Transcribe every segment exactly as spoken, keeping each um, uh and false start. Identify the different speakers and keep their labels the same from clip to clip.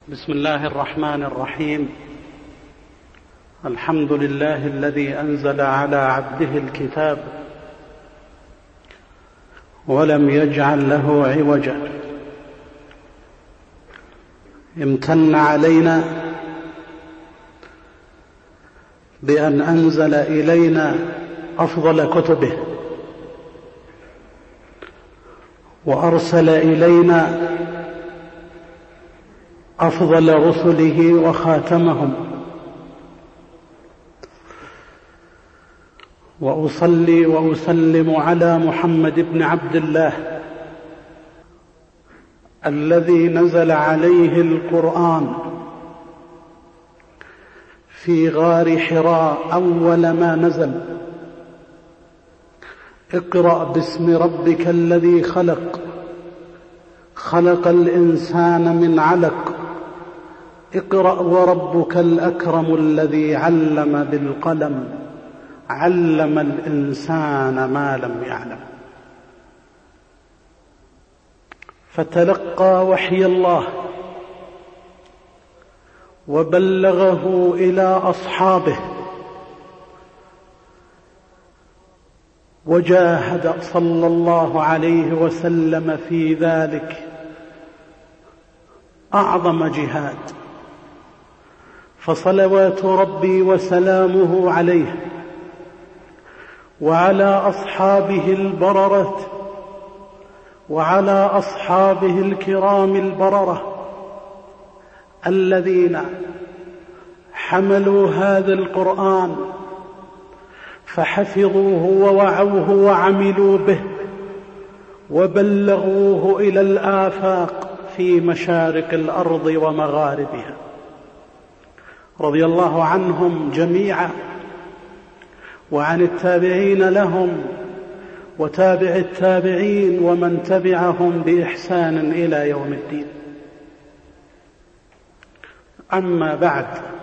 Speaker 1: بسم الله الرحمن الرحيم. الحمد لله الذي أنزل على عبده الكتاب ولم يجعل له عوجا، امتن علينا بأن أنزل إلينا أفضل كتبه وأرسل إلينا أفضل رسله وخاتمهم، وأصلي وأسلم على محمد بن عبد الله الذي نزل عليه القرآن في غار حراء أول ما نزل. اقرأ باسم ربك الذي خلق، خلق الإنسان من علق، اقرأ وربك الأكرم الذي علم بالقلم، علم الإنسان ما لم يعلم. فتلقى وحي الله وبلغه إلى أصحابه، وجاهد صلى الله عليه وسلم في ذلك أعظم جهاد، فصلوات ربي وسلامه عليه وعلى أصحابه البررة وعلى أصحابه الكرام البررة الذين حملوا هذا القرآن فحفظوه ووعوه وعملوا به وبلغوه إلى الآفاق في مشارق الأرض ومغاربها، رضي الله عنهم جميعا وعن التابعين لهم وتابع التابعين ومن تبعهم بإحسان إلى يوم الدين. أما بعد،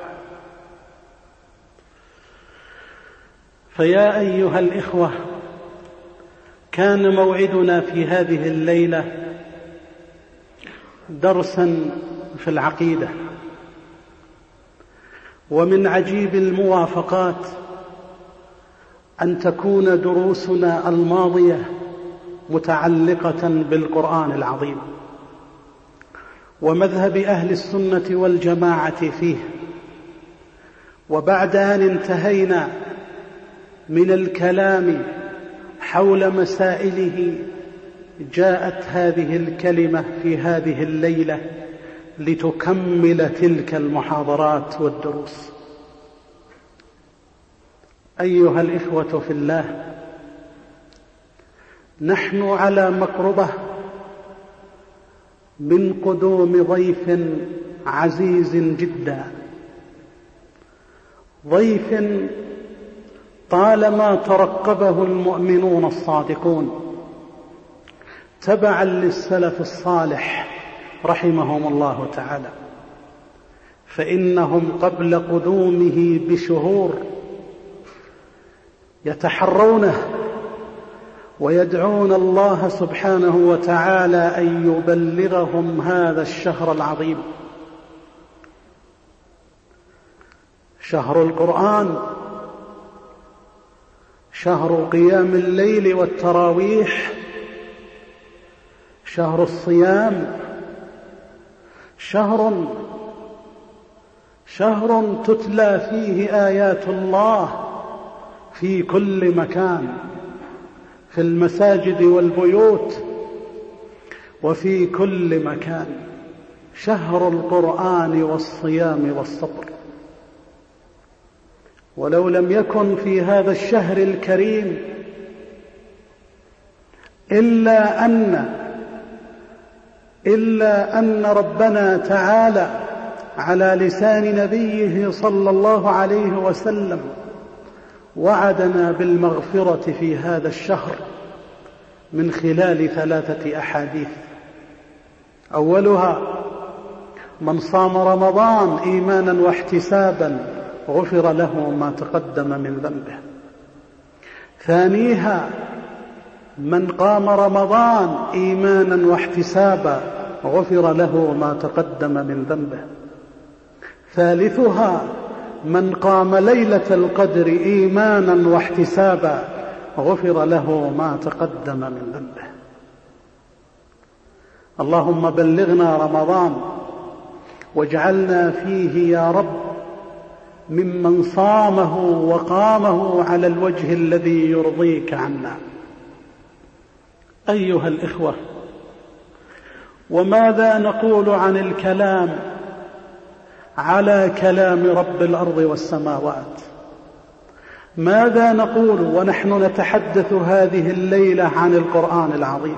Speaker 1: فيا أيها الإخوة، كان موعدنا في هذه الليلة درسا في العقيدة، ومن عجيب الموافقات أن تكون دروسنا الماضية متعلقة بالقرآن العظيم ومذهب أهل السنة والجماعة فيه. وبعد أن انتهينا من الكلام حول مسائله، جاءت هذه الكلمة في هذه الليلة لتكمل تلك المحاضرات والدروس. أيها الإخوة في الله، نحن على مقربة من قدوم ضيف عزيز جدا، ضيف طالما ترقبه المؤمنون الصادقون تبعا للسلف الصالح رحمهم الله تعالى، فإنهم قبل قدومه بشهور يتحرونه ويدعون الله سبحانه وتعالى أن يبلغهم هذا الشهر العظيم، شهر القرآن، شهر قيام الليل والتراويح، شهر الصيام، شهر شهر تتلى فيه آيات الله في كل مكان، في المساجد والبيوت وفي كل مكان، شهر القرآن والصيام والصبر. ولو لم يكن في هذا الشهر الكريم إلا أن إلا أن ربنا تعالى على لسان نبيه صلى الله عليه وسلم وعدنا بالمغفرة في هذا الشهر من خلال ثلاثة أحاديث. أولها: من صام رمضان إيمانا واحتسابا غفر له ما تقدم من ذنبه. ثانيها: من قام رمضان إيمانا واحتسابا غفر له ما تقدم من ذنبه. ثالثها من قام ليلة القدر إيمانا واحتسابا غفر له ما تقدم من ذنبه. اللهم بلغنا رمضان واجعلنا فيه يا رب ممن صامه وقامه على الوجه الذي يرضيك عنا. أيها الإخوة، وماذا نقول عن الكلام على كلام رب الأرض والسماوات؟ ماذا نقول ونحن نتحدث هذه الليلة عن القرآن العظيم؟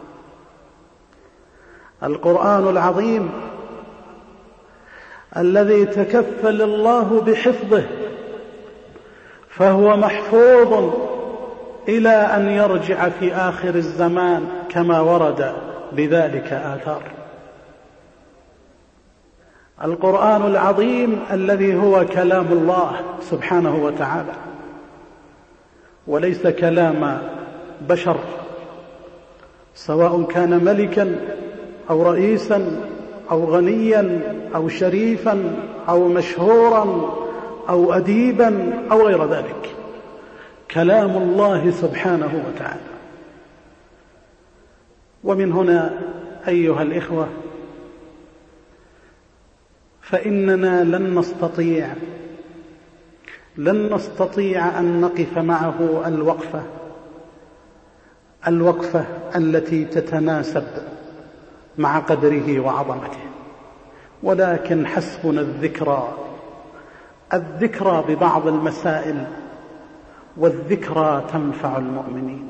Speaker 1: القرآن العظيم الذي تكفل الله بحفظه، فهو محفوظ إلى أن يرجع في آخر الزمان كما ورد بذلك آثار. القرآن العظيم الذي هو كلام الله سبحانه وتعالى، وليس كلام بشر، سواء كان ملكا أو رئيسا أو غنيا أو شريفا أو مشهورا أو أديبا أو غير ذلك. كلام الله سبحانه وتعالى. ومن هنا أيها الإخوة، فإننا لن نستطيع لن نستطيع أن نقف معه الوقفة الوقفة التي تتناسب مع قدره وعظمته، ولكن حسبنا الذكرى الذكرى ببعض المسائل، والذكرى تنفع المؤمنين.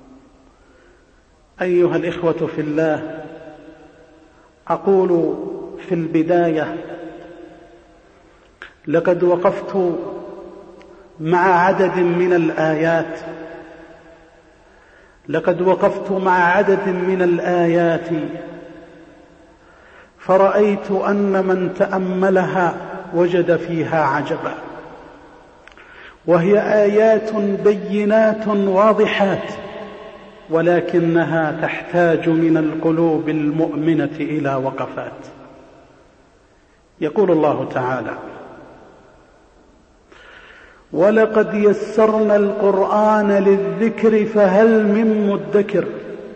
Speaker 1: أيها الإخوة في الله، أقول في البداية: لقد وقفت مع عدد من الآيات لقد وقفت مع عدد من الآيات فرأيت أن من تأملها وجد فيها عجبا، وهي آيات بينات واضحات، ولكنها تحتاج من القلوب المؤمنة إلى وقفات. يقول الله تعالى: ولقد يسرنا القرآن للذكر فهل من مدكر،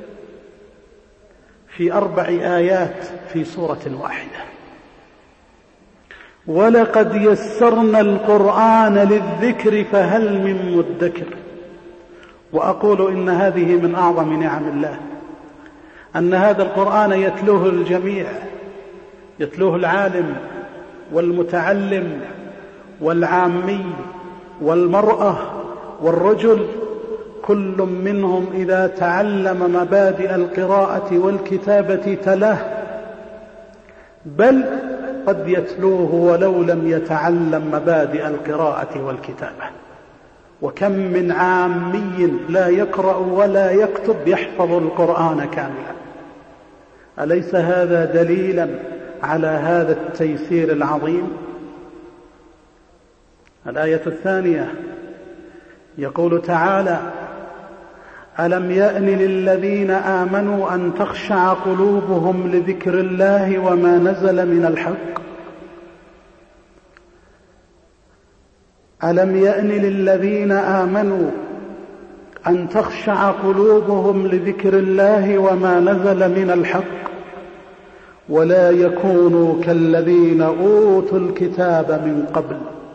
Speaker 1: في أربع آيات في سورة واحدة. ولقد يسرنا القرآن للذكر فهل من مدكر. وأقول إن هذه من أعظم نعم الله، أن هذا القرآن يتلوه الجميع، يتلوه العالم والمتعلم والعامي والمرأة والرجل، كل منهم إذا تعلم مبادئ القراءة والكتابة تلاه، بل قد يتلوه ولو لم يتعلم مبادئ القراءة والكتابة. وكم من عامي لا يقرأ ولا يكتب يحفظ القرآن كاملا. أليس هذا دليلا على هذا التيسير العظيم؟ الآية الثانية يقول تعالى: ألم يأن للذين آمنوا أن تخشع قلوبهم لذكر الله وما نزل من الحق. ألم يأن للذين آمنوا أن تخشع قلوبهم لذكر الله وما نزل من الحق ولا يكونوا كالذين أوتوا الكتاب من قبل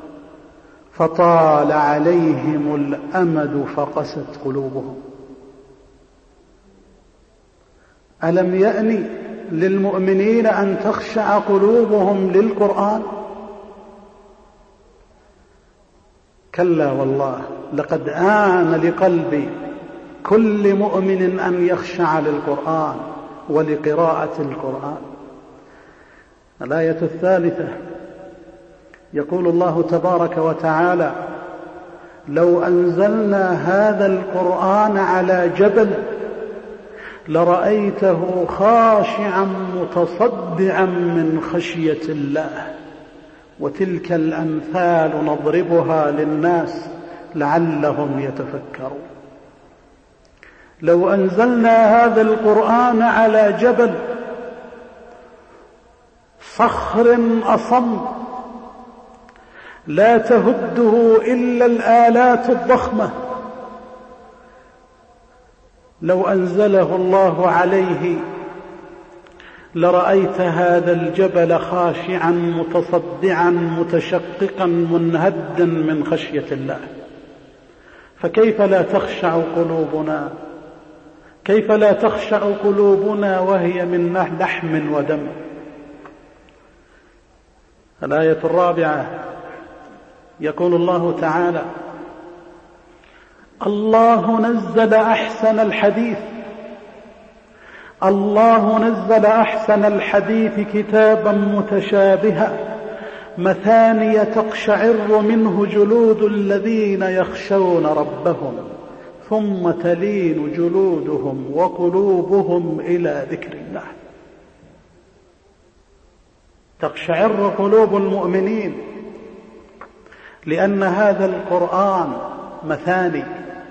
Speaker 1: فطال عليهم الأمد فقست قلوبهم. ألم يأن للمؤمنين أن تخشع قلوبهم للقرآن؟ كلا والله، لقد آن لقلب كل مؤمن أن يخشع للقرآن ولقراءة القرآن. الآية الثالثة يقول الله تبارك وتعالى: لو أنزلنا هذا القرآن على جبل لرأيته خاشعا متصدعا من خشية الله وتلك الأمثال نضربها للناس لعلهم يتفكرون. لو أنزلنا هذا القرآن على جبل صخر أصم لا تهده إلا الآلات الضخمة، لو أنزله الله عليه لرأيت هذا الجبل خاشعا متصدعا متشققا منهدا من خشية الله. فكيف لا تخشع قلوبنا، كيف لا تخشع قلوبنا وهي من لحم ودم. الآية الرابعة يقول الله تعالى: الله نزل أحسن الحديث الله نزل أحسن الحديث كتابا متشابها مثانية تقشعر منه جلود الذين يخشون ربهم ثم تلين جلودهم وقلوبهم إلى ذكر الله. تقشعر قلوب المؤمنين لأن هذا القرآن مثاني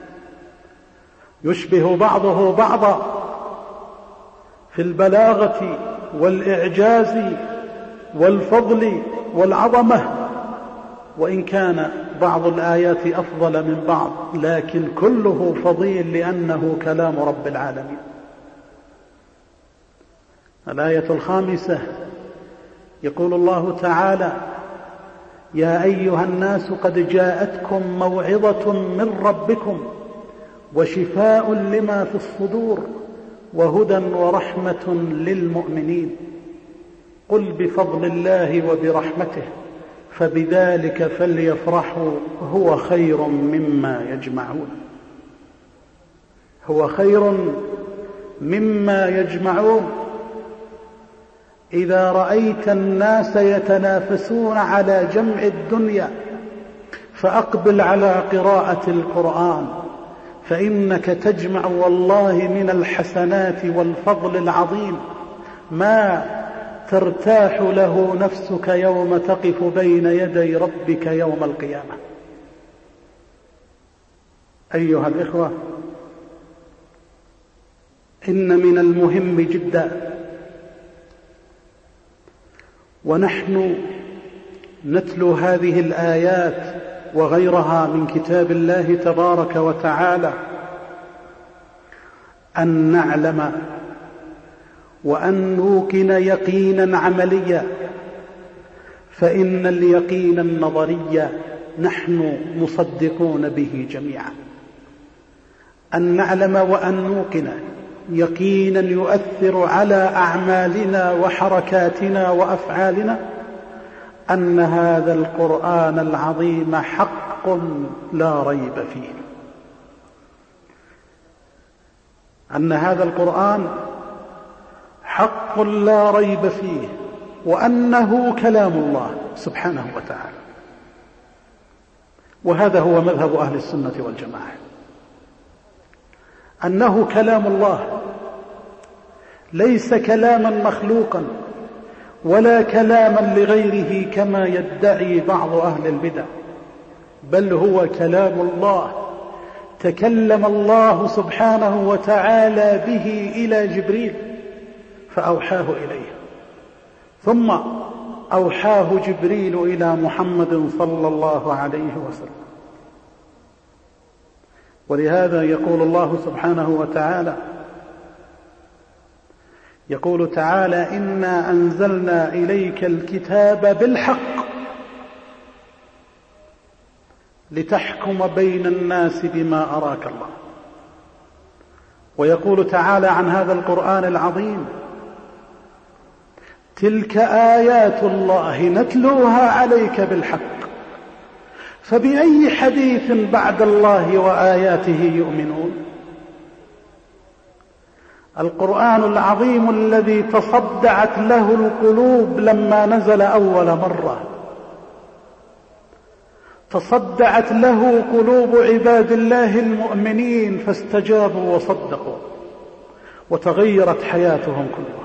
Speaker 1: يشبه بعضه بعضا في البلاغة والإعجاز والفضل والعظمة، وإن كان بعض الآيات أفضل من بعض، لكن كله فضيل لأنه كلام رب العالمين. الآية الخامسة يقول الله تعالى: يا أيها الناس قد جاءتكم موعظة من ربكم وشفاء لما في الصدور وهدى ورحمة للمؤمنين، قل بفضل الله وبرحمته فبذلك فليفرحوا هو خير مما يجمعون. هو خير مما يجمعون. إذا رأيت الناس يتنافسون على جمع الدنيا فأقبل على قراءة القرآن، فإنك تجمع والله من الحسنات والفضل العظيم ما ترتاح له نفسك يوم تقف بين يدي ربك يوم القيامة. أيها الإخوة، إن من المهم جدا ونحن نتلو هذه الآيات وغيرها من كتاب الله تبارك وتعالى أن نعلم وأن نوقن يقينا عمليا، فإن اليقين النظري نحن مصدقون به جميعا. أن نعلم وأن نوقن يقينا يؤثر على أعمالنا وحركاتنا وأفعالنا أن هذا القرآن العظيم حق لا ريب فيه، أن هذا القرآن حق لا ريب فيه، وأنه كلام الله سبحانه وتعالى. وهذا هو مذهب أهل السنة والجماعة، أنه كلام الله، ليس كلاما مخلوقا ولا كلاما لغيره كما يدعي بعض أهل البدع، بل هو كلام الله تكلم الله سبحانه وتعالى به إلى جبريل فأوحاه إليه، ثم أوحاه جبريل إلى محمد صلى الله عليه وسلم. ولهذا يقول الله سبحانه وتعالى يقول تعالى: إنا أنزلنا إليك الكتاب بالحق لتحكم بين الناس بما أراك الله. ويقول تعالى عن هذا القرآن العظيم: تلك آيات الله نتلوها عليك بالحق فبأي حديث بعد الله وآياته يؤمنون. القرآن العظيم الذي تصدعت له القلوب لما نزل أول مرة، تصدعت له قلوب عباد الله المؤمنين فاستجابوا وصدقوا وتغيرت حياتهم كلها.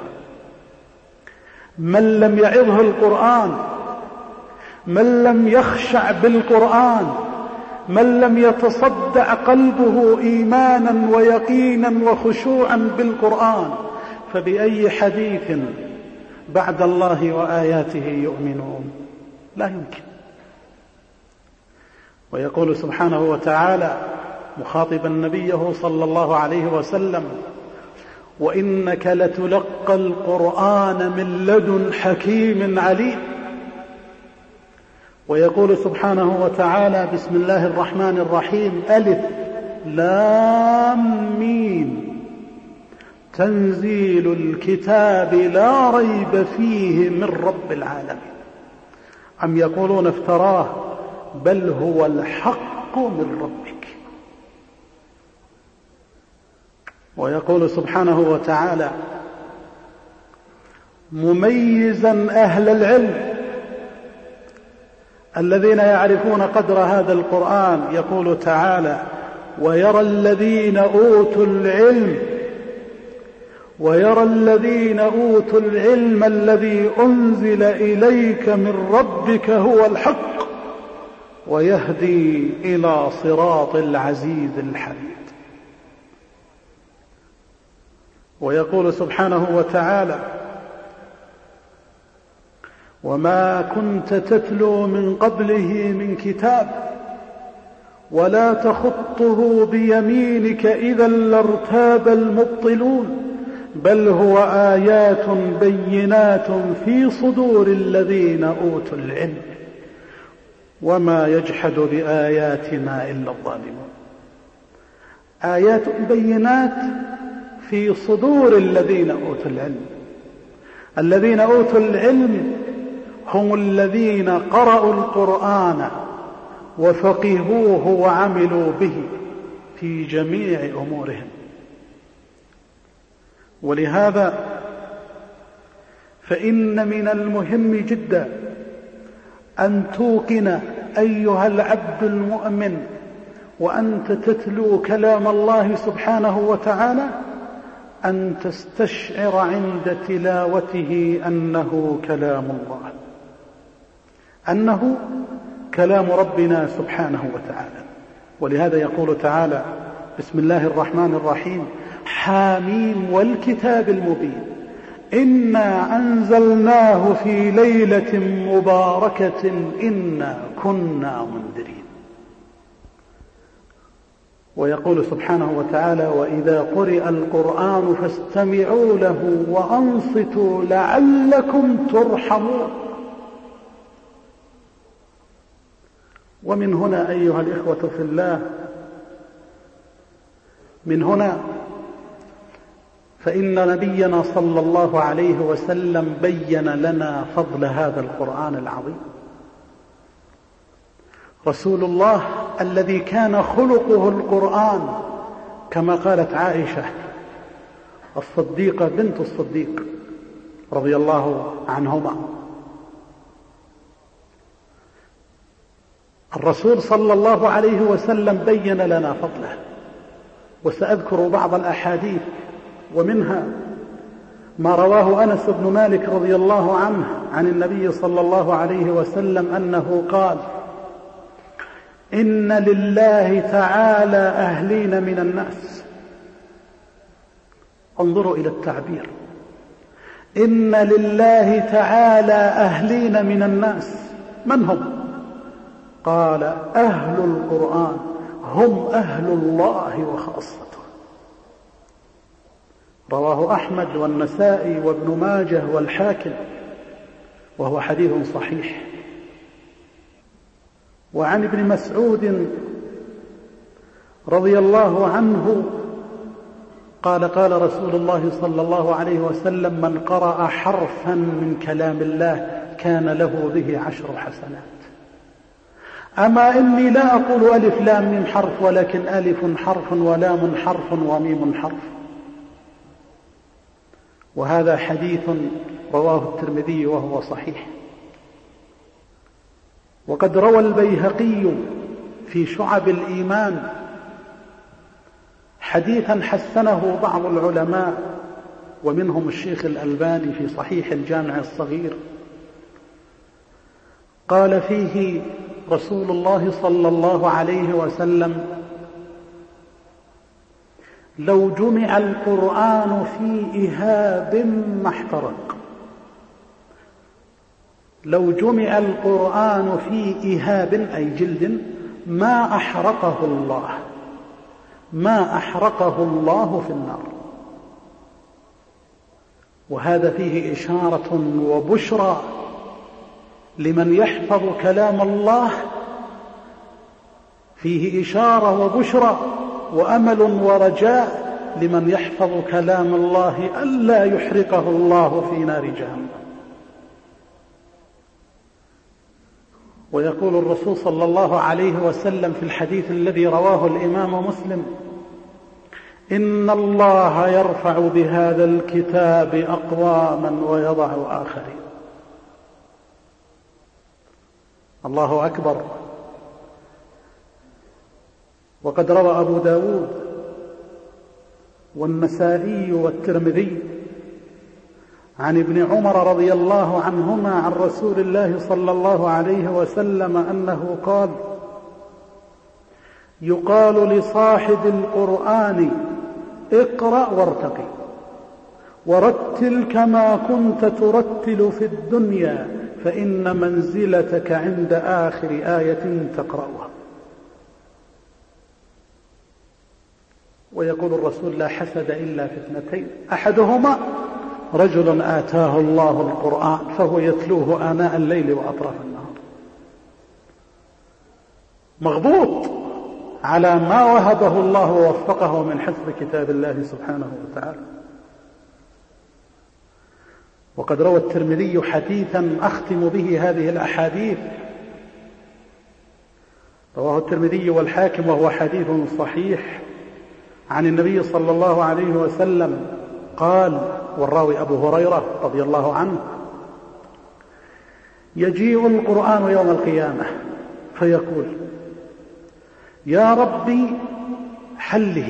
Speaker 1: من لم يعظه القرآن، من لم يخشع بالقرآن، من لم يتصدع قلبه إيمانا ويقينا وخشوعا بالقرآن، فبأي حديث بعد الله وآياته يؤمنون؟ لا يمكن. ويقول سبحانه وتعالى مخاطبا نبيه صلى الله عليه وسلم: وإنك لتلقى القرآن من لدن حكيم عليم. ويقول سبحانه وتعالى: بسم الله الرحمن الرحيم، ألف لام ميم، تنزيل الكتاب لا ريب فيه من رب العالمين. أم يقولون افتراه؟ بل هو الحق من ربك. ويقول سبحانه وتعالى مميزا أهل العلم الذين يعرفون قدر هذا القرآن، يقول تعالى: ويرى الذين أوتوا العلم ويرى الذين أوتوا العلم الذي أنزل إليك من ربك هو الحق ويهدي إلى صراط العزيز الحميد. ويقول سبحانه وتعالى: وما كنت تتلو من قبله من كتاب ولا تخطه بيمينك إذا لارتاب المبطلون بل هو آيات بينات في صدور الذين أوتوا العلم وما يجحد بآياتنا إلا الظالمون. آيات بينات في صدور الذين أوتوا العلم. الذين أوتوا العلم هم الذين قرأوا القرآن وفقهوه وعملوا به في جميع أمورهم. ولهذا فإن من المهم جدا أن توقن أيها العبد المؤمن وأنت تتلو كلام الله سبحانه وتعالى أن تستشعر عند تلاوته أنه كلام الله، أنه كلام ربنا سبحانه وتعالى. ولهذا يقول تعالى: بسم الله الرحمن الرحيم، حاميم والكتاب المبين إنا أنزلناه في ليلة مباركة إنا كنا منذرين. ويقول سبحانه وتعالى: وإذا قرئ القرآن فاستمعوا له وأنصتوا لعلكم ترحمون. ومن هنا أيها الإخوة في الله، من هنا فإن نبينا صلى الله عليه وسلم بين لنا فضل هذا القرآن العظيم. رسول الله الذي كان خلقه القرآن، كما قالت عائشة الصديقة بنت الصديق رضي الله عنهما، الرسول صلى الله عليه وسلم بين لنا فضله. وسأذكر بعض الأحاديث، ومنها ما رواه أنس بن مالك رضي الله عنه عن النبي صلى الله عليه وسلم أنه قال: إن لله تعالى أهلين من الناس. انظروا إلى التعبير، إن لله تعالى أهلين من الناس. من هم؟ قال: أهل القرآن هم أهل الله وخاصته. رواه أحمد والنسائي وابن ماجه والحاكم، وهو حديث صحيح. وعن ابن مسعود رضي الله عنه قال: قال رسول الله صلى الله عليه وسلم: من قرأ حرفا من كلام الله كان له به عشر حسنات. أما إني لا أقول ألف لام ميم حرف، ولكن ألف حرف ولام حرف وميم حرف. وهذا حديث رواه الترمذي وهو صحيح. وقد روى البيهقي في شعب الإيمان حديثا حسنه بعض العلماء ومنهم الشيخ الألباني في صحيح الجامع الصغير، قال فيه رسول الله صلى الله عليه وسلم: لو جمع القرآن في إهاب ما احترق. لو جمع القرآن في إهاب أي جلد ما أحرقه الله ما أحرقه الله في النار. وهذا فيه إشارة وبشرى لمن يحفظ كلام الله، فيه إشارة وبشرى وأمل ورجاء لمن يحفظ كلام الله ألا يحرقه الله في نار جهنم. ويقول الرسول صلى الله عليه وسلم في الحديث الذي رواه الإمام مسلم: إن الله يرفع بهذا الكتاب أقواما ويضع آخرين. الله أكبر. وقد روى أبو داود والنسائي والترمذي عن ابن عمر رضي الله عنهما عن رسول الله صلى الله عليه وسلم أنه قال: يقال لصاحب القرآن اقرأ وارتقي ورتل كما كنت ترتل في الدنيا فإن منزلتك عند آخر آية تقرأها. ويقول الرسول: لا حسد إلا في اثنتين، أحدهما رجل آتاه الله القرآن فهو يتلوه آناء الليل وأطراف النهار. مغبوط على ما وهبه الله ووفقه من حفظ كتاب الله سبحانه وتعالى. وقد روى الترمذي حديثا أختم به هذه الأحاديث، رواه الترمذي والحاكم وهو حديث صحيح، عن النبي صلى الله عليه وسلم قال، والراوي أبو هريرة رضي الله عنه: يجيء القرآن يوم القيامة فيقول: يا ربي حله،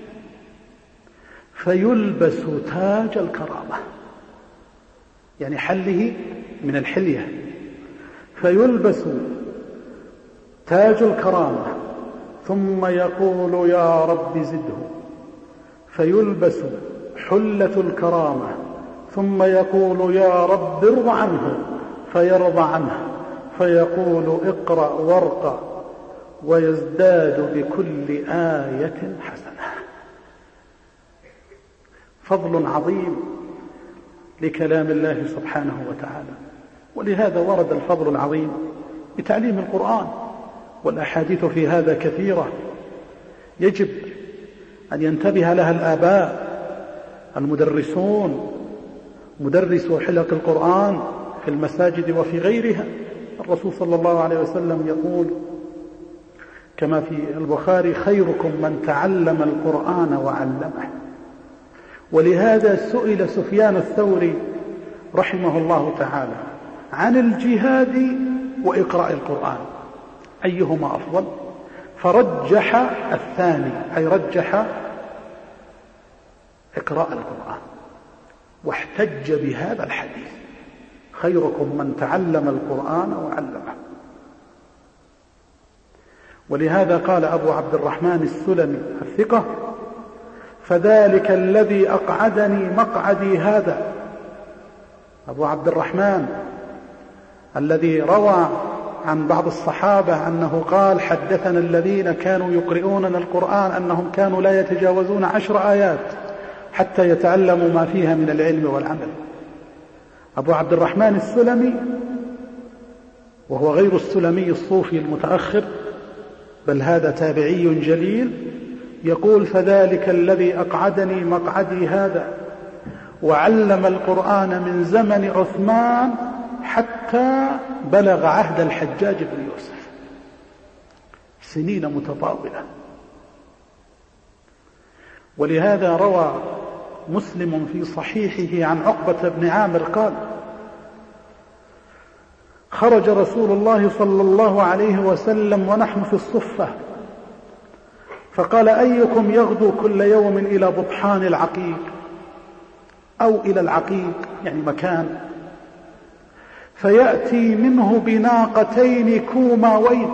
Speaker 1: فيلبس تاج الكرامة، يعني حله من الحلية، فيلبس تاج الكرامة، ثم يقول: يا رب زده، فيلبس حلة الكرامة، ثم يقول: يا رب ارض عنه، فيرضى عنه، فيقول: اقرأ وارقى، ويزداد بكل آية حسنة. فضل عظيم لكلام الله سبحانه وتعالى. ولهذا ورد الفضل العظيم بتعليم القرآن، والأحاديث في هذا كثيرة، يجب أن ينتبه لها الآباء المدرسون، مدرسو حلق القرآن في المساجد وفي غيرها. الرسول صلى الله عليه وسلم يقول كما في البخاري: خيركم من تعلم القرآن وعلمه. ولهذا سئل سفيان الثوري رحمه الله تعالى عن الجهاد وإقراء القرآن أيهما أفضل، فرجح الثاني، أي رجح إقراء القرآن، واحتج بهذا الحديث: خيركم من تعلم القرآن وعلمه. ولهذا قال أبو عبد الرحمن السلمي الثقة: فذلك الذي أقعدني مقعدي هذا. أبو عبد الرحمن الذي روى عن بعض الصحابة أنه قال: حدثنا الذين كانوا يقرؤوننا القرآن أنهم كانوا لا يتجاوزون عشر آيات حتى يتعلموا ما فيها من العلم والعمل. أبو عبد الرحمن السلمي، وهو غير السلمي الصوفي المتأخر، بل هذا تابعي جليل، يقول: فذلك الذي أقعدني مقعدي هذا، وعلم القرآن من زمن عثمان حتى بلغ عهد الحجاج بن يوسف، سنين متطاولة. ولهذا روى مسلم في صحيحه عن عقبة بن عامر قال: خرج رسول الله صلى الله عليه وسلم ونحن في الصفة، فقال: أيكم يغدو كل يوم إلى بطحان العقيق، أو إلى العقيق يعني مكان، فيأتي منه بناقتين كوماوين،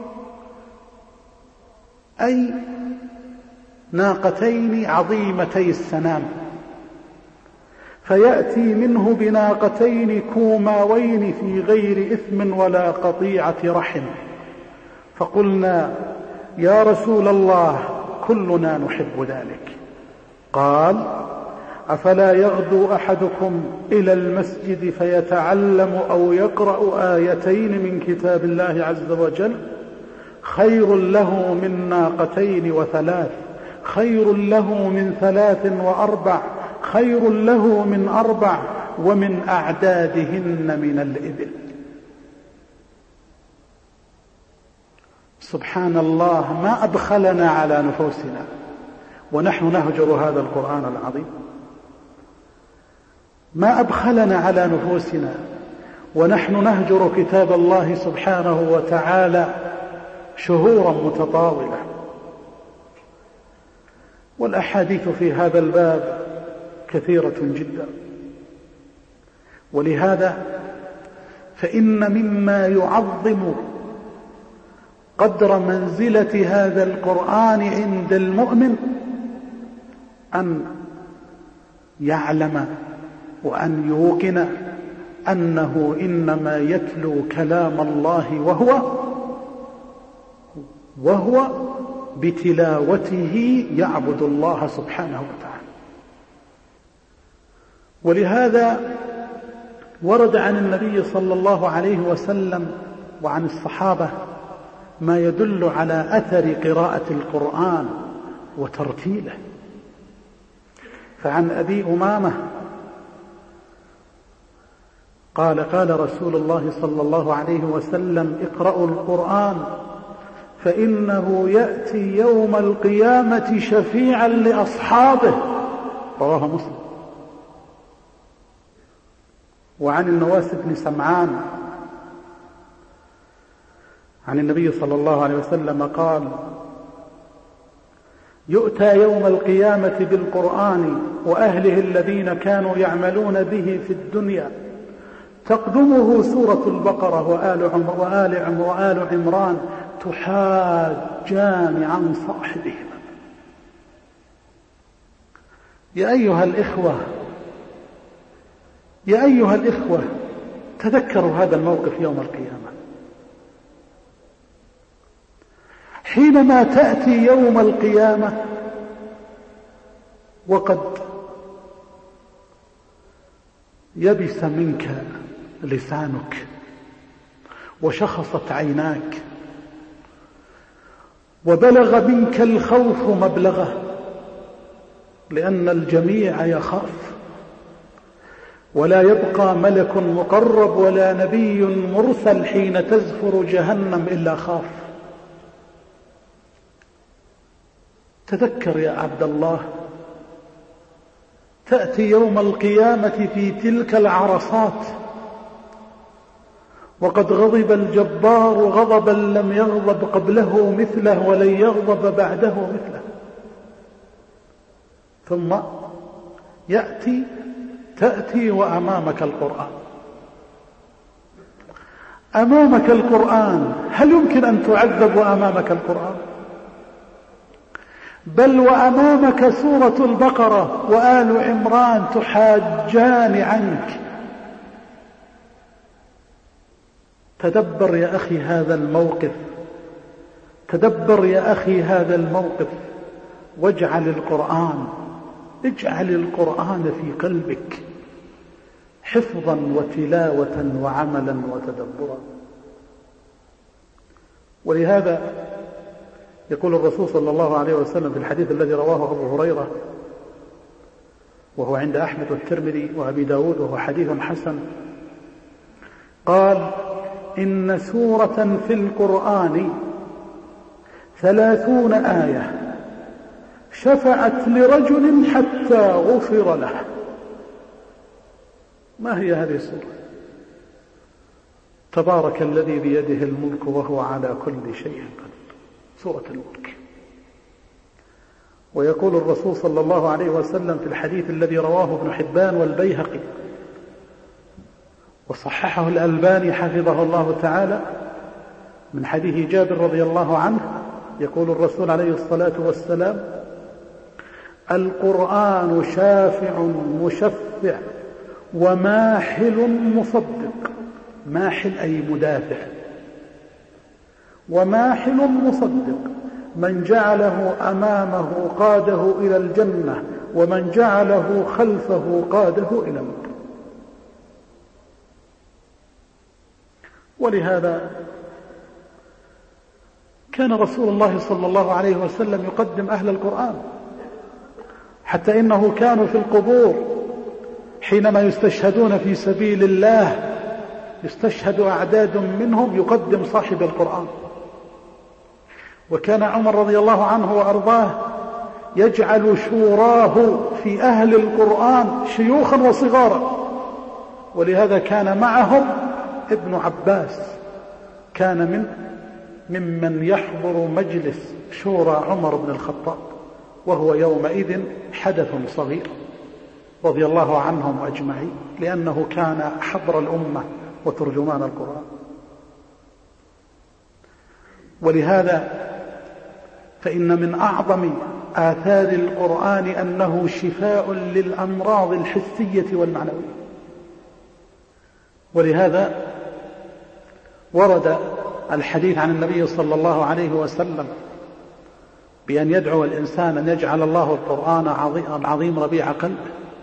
Speaker 1: أي ناقتين عظيمتي السنام، فيأتي منه بناقتين كوماوين في غير إثم ولا قطيعة رحم. فقلنا يا رسول الله كلنا نحب ذلك. قال أفلا يغدو أحدكم إلى المسجد فيتعلم أو يقرأ آيتين من كتاب الله عز وجل خير له من ناقتين وثلاث، خير له من ثلاث وأربع، خير له من أربع، ومن أعدادهن من الإبل. سبحان الله، ما أبخلنا على نفوسنا ونحن نهجر هذا القرآن العظيم، ما أبخلنا على نفوسنا ونحن نهجر كتاب الله سبحانه وتعالى شهورا متطاولة. والأحاديث في هذا الباب كثيرة جدا، ولهذا فإن مما يعظم قدر منزلة هذا القرآن عند المؤمن أن يعلم وأن يوقن أنه إنما يتلو كلام الله وهو وهو بتلاوته يعبد الله سبحانه وتعالى. ولهذا ورد عن النبي صلى الله عليه وسلم وعن الصحابة ما يدل على أثر قراءة القرآن وترتيله. فعن أبي أمامة قال قال رسول الله صلى الله عليه وسلم اقرأوا القرآن فإنه يأتي يوم القيامة شفيعا لأصحابه، رواه مسلم. وعن النواس بن سمعان عن النبي صلى الله عليه وسلم قال يؤتى يوم القيامة بالقرآن وأهله الذين كانوا يعملون به في الدنيا، تقدمه سورة البقرة وآل عمر وآل عمر وآل عمران تحاجان عن صاحبهما. يا أيها الإخوة يا أيها الإخوة تذكروا هذا الموقف يوم القيامة، حينما تأتي يوم القيامة وقد يبس منك لسانك وشخصت عيناك وبلغ منك الخوف مبلغه، لأن الجميع يخاف، ولا يبقى ملك مقرب ولا نبي مرسل حين تزفر جهنم إلا خاف. تذكر يا عبد الله، تأتي يوم القيامة في تلك العرصات وقد غضب الجبار غضبا لم يغضب قبله مثله ولن يغضب بعده مثله، ثم يأتي تأتي وأمامك القرآن، أمامك القرآن. هل يمكن أن تعذب وأمامك القرآن؟ بل وأمامك سورة البقرة وآل عمران تحاجان عنك. تدبر يا أخي هذا الموقف، تدبر يا أخي هذا الموقف، واجعل القرآن اجعل القرآن في قلبك حفظا وتلاوة وعملا وتدبرا. ولهذا يقول الرسول صلى الله عليه وسلم في الحديث الذي رواه أبو هريرة وهو عند أحمد والترمذي وأبي داود وهو حديث حسن، قال إن سورة في القرآن ثلاثون آية شفعت لرجل حتى غفر له. ما هي هذه السورة؟ تبارك الذي بيده الملك وهو على كل شيء قدير، سورة الملك. ويقول الرسول صلى الله عليه وسلم في الحديث الذي رواه ابن حبان والبيهقي وصححه الألباني حفظه الله تعالى من حديث جابر رضي الله عنه، يقول الرسول عليه الصلاة والسلام القرآن شافع مشفع وماحل مصدق. ماحل أي مدافع. وماحل مصدق، من جعله أمامه قاده إلى الجنة، ومن جعله خلفه قاده إلى النار. ولهذا كان رسول الله صلى الله عليه وسلم يقدم أهل القرآن، حتى إنه كانوا في القبور حينما يستشهدون في سبيل الله يستشهد أعداد منهم يقدم صاحب القرآن. وكان عمر رضي الله عنه وأرضاه يجعل شوراه في أهل القرآن شيوخا وصغارا، ولهذا كان معهم ابن عباس، كان من ممن يحضر مجلس شورى عمر بن الخطاب، وهو يومئذ حدث صغير رضي الله عنهم أجمعين، لأنه كان حبر الأمة وترجمان القرآن. ولهذا فإن من أعظم آثار القرآن أنه شفاء للأمراض الحسية والمعنوية. ولهذا ورد الحديث عن النبي صلى الله عليه وسلم بأن يدعو الإنسان أن يجعل الله القرآن عظيم ربيع قلبه،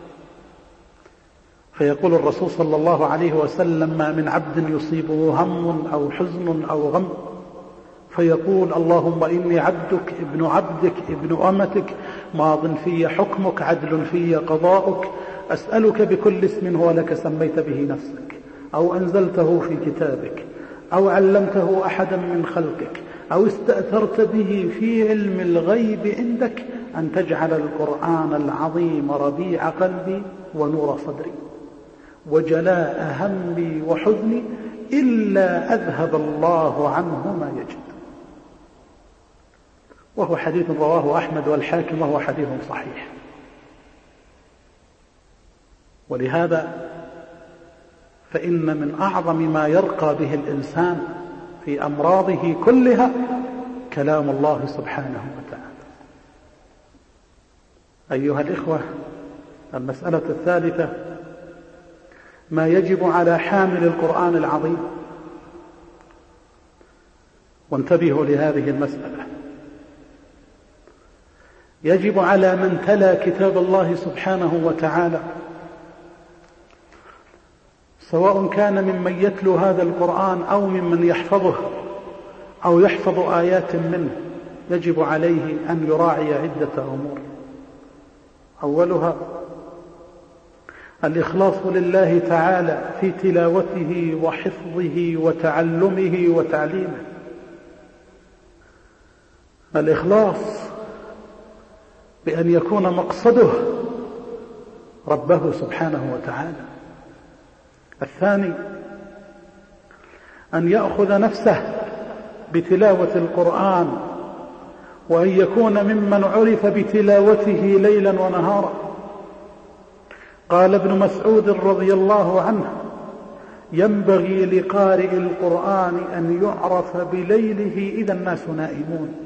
Speaker 1: فيقول الرسول صلى الله عليه وسلم: ما من عبد يصيبه هم أو حزن أو غم فيقول: اللهم إني عبدك ابن عبدك ابن أمتك، ماض في حكمك عدل في قضاؤك، أسألك بكل اسم هو لك سميت به نفسك أو أنزلته في كتابك أو علمته أحدا من خلقك أو استأثرت به في علم الغيب عندك أن تجعل القرآن العظيم ربيع قلبي ونور صدري وجلاء همي وحزني إلا أذهب الله عنه ما يجد. وهو حديث رواه أحمد والحاكم وهو حديث صحيح. ولهذا فإن من أعظم ما يرقى به الإنسان في أمراضه كلها كلام الله سبحانه وتعالى. أيها الإخوة، المسألة الثالثة ما يجب على حامل القرآن العظيم. وانتبهوا لهذه المسألة. يجب على من تلا كتاب الله سبحانه وتعالى، سواء كان ممن يتلو هذا القرآن أو ممن يحفظه أو يحفظ آيات منه، يجب عليه أن يراعي عدة أمور. أولها الإخلاص لله تعالى في تلاوته وحفظه وتعلمه وتعليمه. الإخلاص بأن يكون مقصده ربه سبحانه وتعالى. الثاني أن يأخذ نفسه بتلاوة القرآن، وأن يكون ممن عرف بتلاوته ليلا ونهارا. قال ابن مسعود رضي الله عنه: ينبغي لقارئ القرآن أن يعرف بليله إذا الناس نائمون،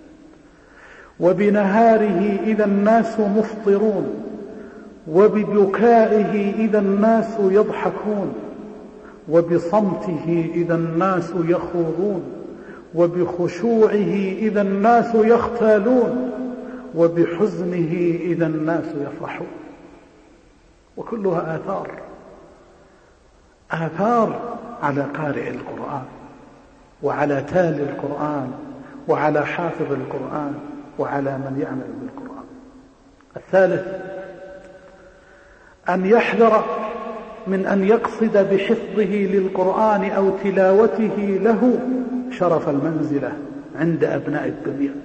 Speaker 1: وبنهاره إذا الناس مفطرون، وببكائه إذا الناس يضحكون، وبصمته إذا الناس يخوضون، وبخشوعه إذا الناس يختالون، وبحزنه إذا الناس يفرحون. وكلها آثار آثار على قارئ القرآن وعلى تالي القرآن وعلى حافظ القرآن وعلى من يعمل بالقرآن. الثالث أن يحذر من أن يقصد بحفظه للقرآن أو تلاوته له شرف المنزلة عند أبناء الدنيا.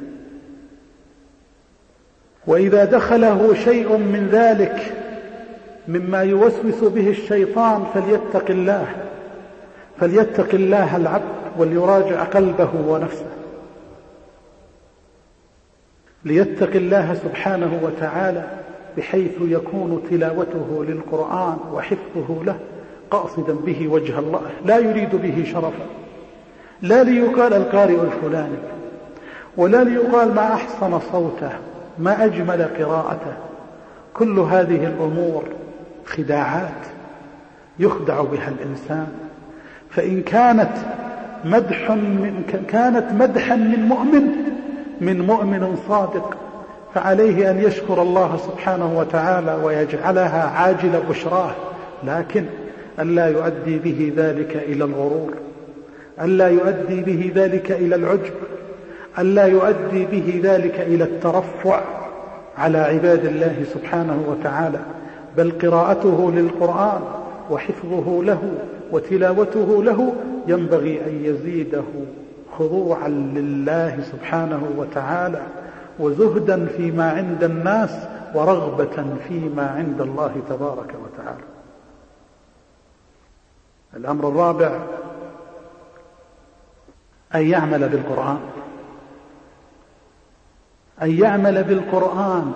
Speaker 1: وإذا دخله شيء من ذلك مما يوسوس به الشيطان فليتق الله فليتق الله العبد وليراجع قلبه ونفسه، ليتق الله سبحانه وتعالى، بحيث يكون تلاوته للقرآن وحفظه له قاصدا به وجه الله، لا يريد به شرفا، لا ليقال القارئ الفلاني، ولا ليقال ما أحسن صوته، ما أجمل قراءته. كل هذه الأمور خداعات يخدع بها الإنسان. فإن كانت مدح من كانت مدحا من مؤمن من مؤمن صادق فعليه أن يشكر الله سبحانه وتعالى ويجعلها عاجل بشراه، لكن ألا يؤدي به ذلك إلى الغرور، ألا يؤدي به ذلك إلى العجب، ألا يؤدي به ذلك إلى الترفع على عباد الله سبحانه وتعالى، بل قراءته للقرآن وحفظه له وتلاوته له ينبغي أن يزيده خضوعا لله سبحانه وتعالى وزهدا فيما عند الناس ورغبة فيما عند الله تبارك وتعالى. الأمر الرابع أن يعمل بالقرآن، أن يعمل بالقرآن،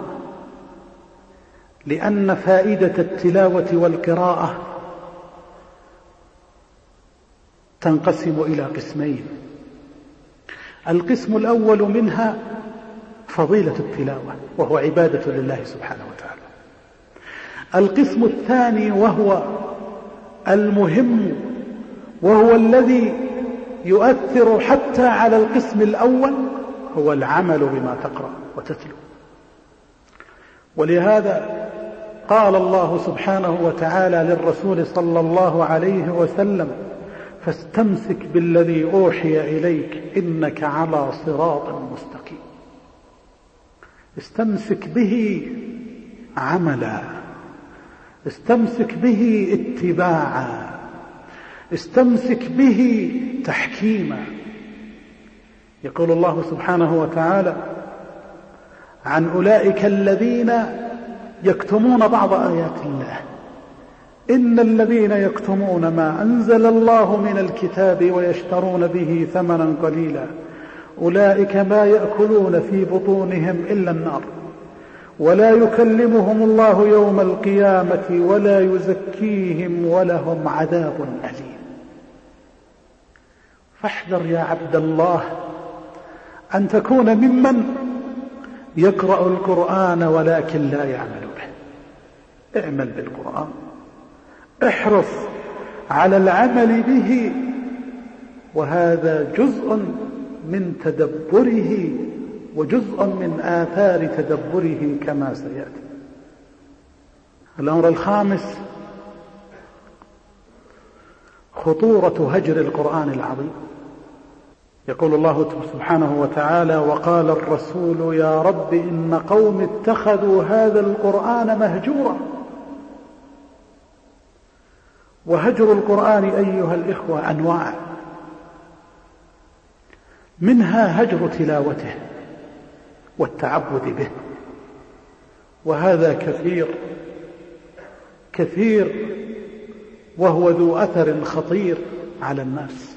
Speaker 1: لأن فائدة التلاوة والقراءة تنقسم إلى قسمين. القسم الأول منها فضيلة التلاوة وهو عبادة لله سبحانه وتعالى. القسم الثاني وهو المهم وهو الذي يؤثر حتى على القسم الأول هو العمل بما تقرأ وتتلو. ولهذا قال الله سبحانه وتعالى للرسول صلى الله عليه وسلم: فاستمسك بالذي أوحي إليك إنك على صراط مستقيم. استمسك به عملا، استمسك به اتباعا، استمسك به تحكيما. يقول الله سبحانه وتعالى عن أولئك الذين يكتمون بعض آيات الله: إن الذين يكتمون ما أنزل الله من الكتاب ويشترون به ثمنا قليلا أولئك ما يأكلون في بطونهم إلا النار ولا يكلمهم الله يوم القيامة ولا يزكيهم ولهم عذاب أليم. فاحذر يا عبد الله أن تكون ممن يقرأ القرآن ولكن لا يعمل به. اعمل بالقرآن، احرص على العمل به، وهذا جزء من تدبره وجزء من آثار تدبره كما سيأتي. الأمر الخامس خطورة هجر القرآن العظيم. يقول الله سبحانه وتعالى: وقال الرسول يا رب إن قوم اتخذوا هذا القرآن مهجورا. وهجر القرآن أيها الإخوة أنواع، منها هجر تلاوته والتعبد به، وهذا كثير كثير وهو ذو أثر خطير على الناس.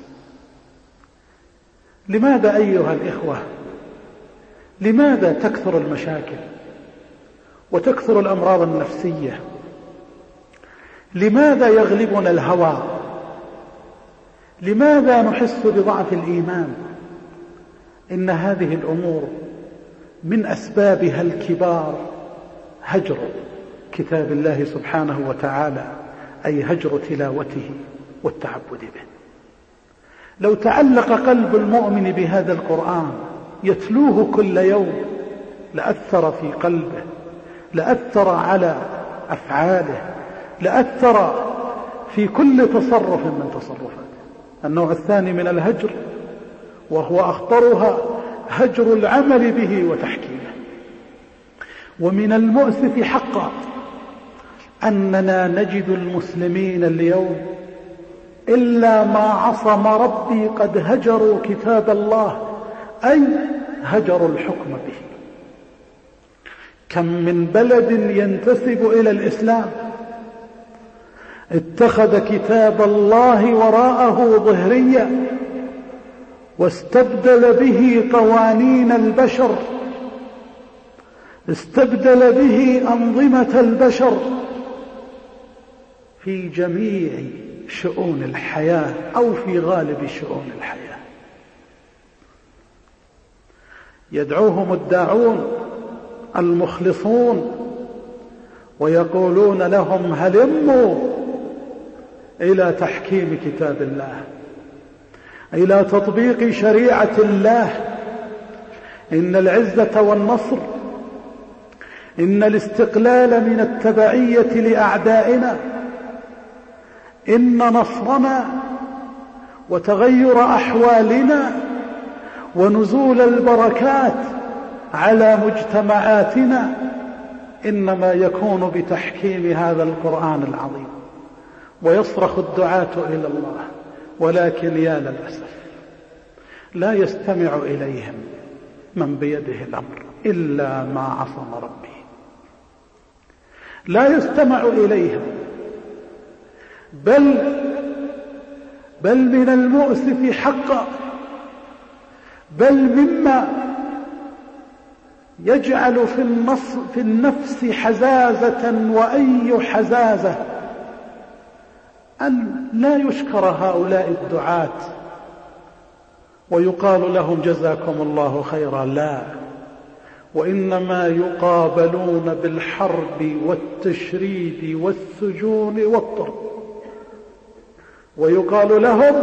Speaker 1: لماذا أيها الإخوة لماذا تكثر المشاكل وتكثر الأمراض النفسية؟ لماذا يغلبنا الهوى؟ لماذا نحس بضعف الإيمان؟ إن هذه الأمور من أسبابها الكبار هجر كتاب الله سبحانه وتعالى، أي هجر تلاوته والتعبد به. لو تعلق قلب المؤمن بهذا القرآن يتلوه كل يوم لأثر في قلبه، لأثر على أفعاله، لأثر في كل تصرف من تصرفاته. النوع الثاني من الهجر وهو أخطرها هجر العمل به وتحكيمه. ومن المؤسف حقا أننا نجد المسلمين اليوم إلا ما عصم ربي قد هجروا كتاب الله، أي هجروا الحكم به. كم من بلد ينتسب إلى الإسلام اتخذ كتاب الله وراءه ظهريا واستبدل به قوانين البشر، استبدل به أنظمة البشر في جميع شؤون الحياة أو في غالب شؤون الحياة. يدعوهم الداعون المخلصون ويقولون لهم هلموا إلى تحكيم كتاب الله، إلى تطبيق شريعة الله. إن العزة والنصر، إن الاستقلال من التبعية لأعدائنا، إن نصرنا وتغير أحوالنا ونزول البركات على مجتمعاتنا إنما يكون بتحكيم هذا القرآن العظيم. ويصرخ الدعاة إلى الله، ولكن يا للأسف لا يستمع إليهم من بيده الأمر إلا ما عصم ربه. لا يستمع إليهم، بل بل من المؤسف حقا، بل مما يجعل في النص في النفس حزازة وأي حزازة أن لا يشكر هؤلاء الدعاة ويقال لهم جزاكم الله خيرا، لا، وإنما يقابلون بالحرب والتشريد والسجون والطرد، ويقال لهم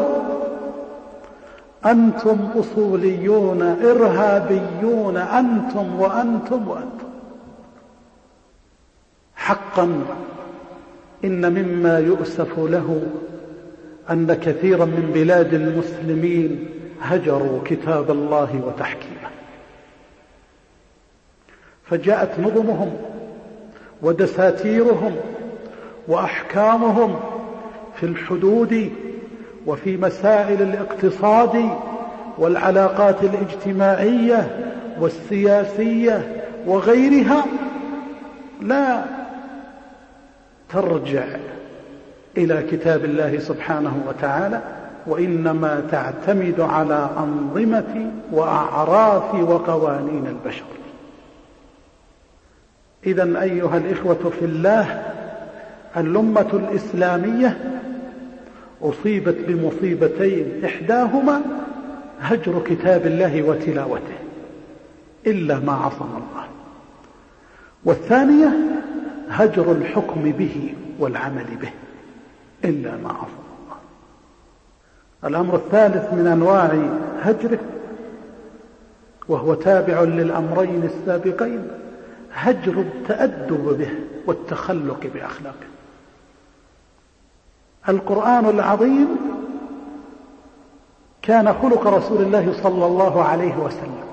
Speaker 1: أنتم أصوليون إرهابيون، أنتم وأنتم وأنتم. حقا إن مما يؤسف له أن كثيرا من بلاد المسلمين هجروا كتاب الله وتحكيمه، فجاءت نظمهم ودساتيرهم وأحكامهم في الحدود وفي مسائل الاقتصاد والعلاقات الاجتماعية والسياسية وغيرها لا ترجع إلى كتاب الله سبحانه وتعالى، وإنما تعتمد على أنظمة وأعراف وقوانين البشر. إذن أيها الإخوة في الله، الأمة الإسلامية أصيبت بمصيبتين، إحداهما هجر كتاب الله وتلاوته إلا ما عصم الله، والثانية هجر الحكم به والعمل به إلا ما عصم الله. الأمر الثالث من أنواع هجره، وهو تابع للأمرين السابقين، هجر التأدب به والتخلق بأخلاقه. القرآن العظيم كان خلق رسول الله صلى الله عليه وسلم،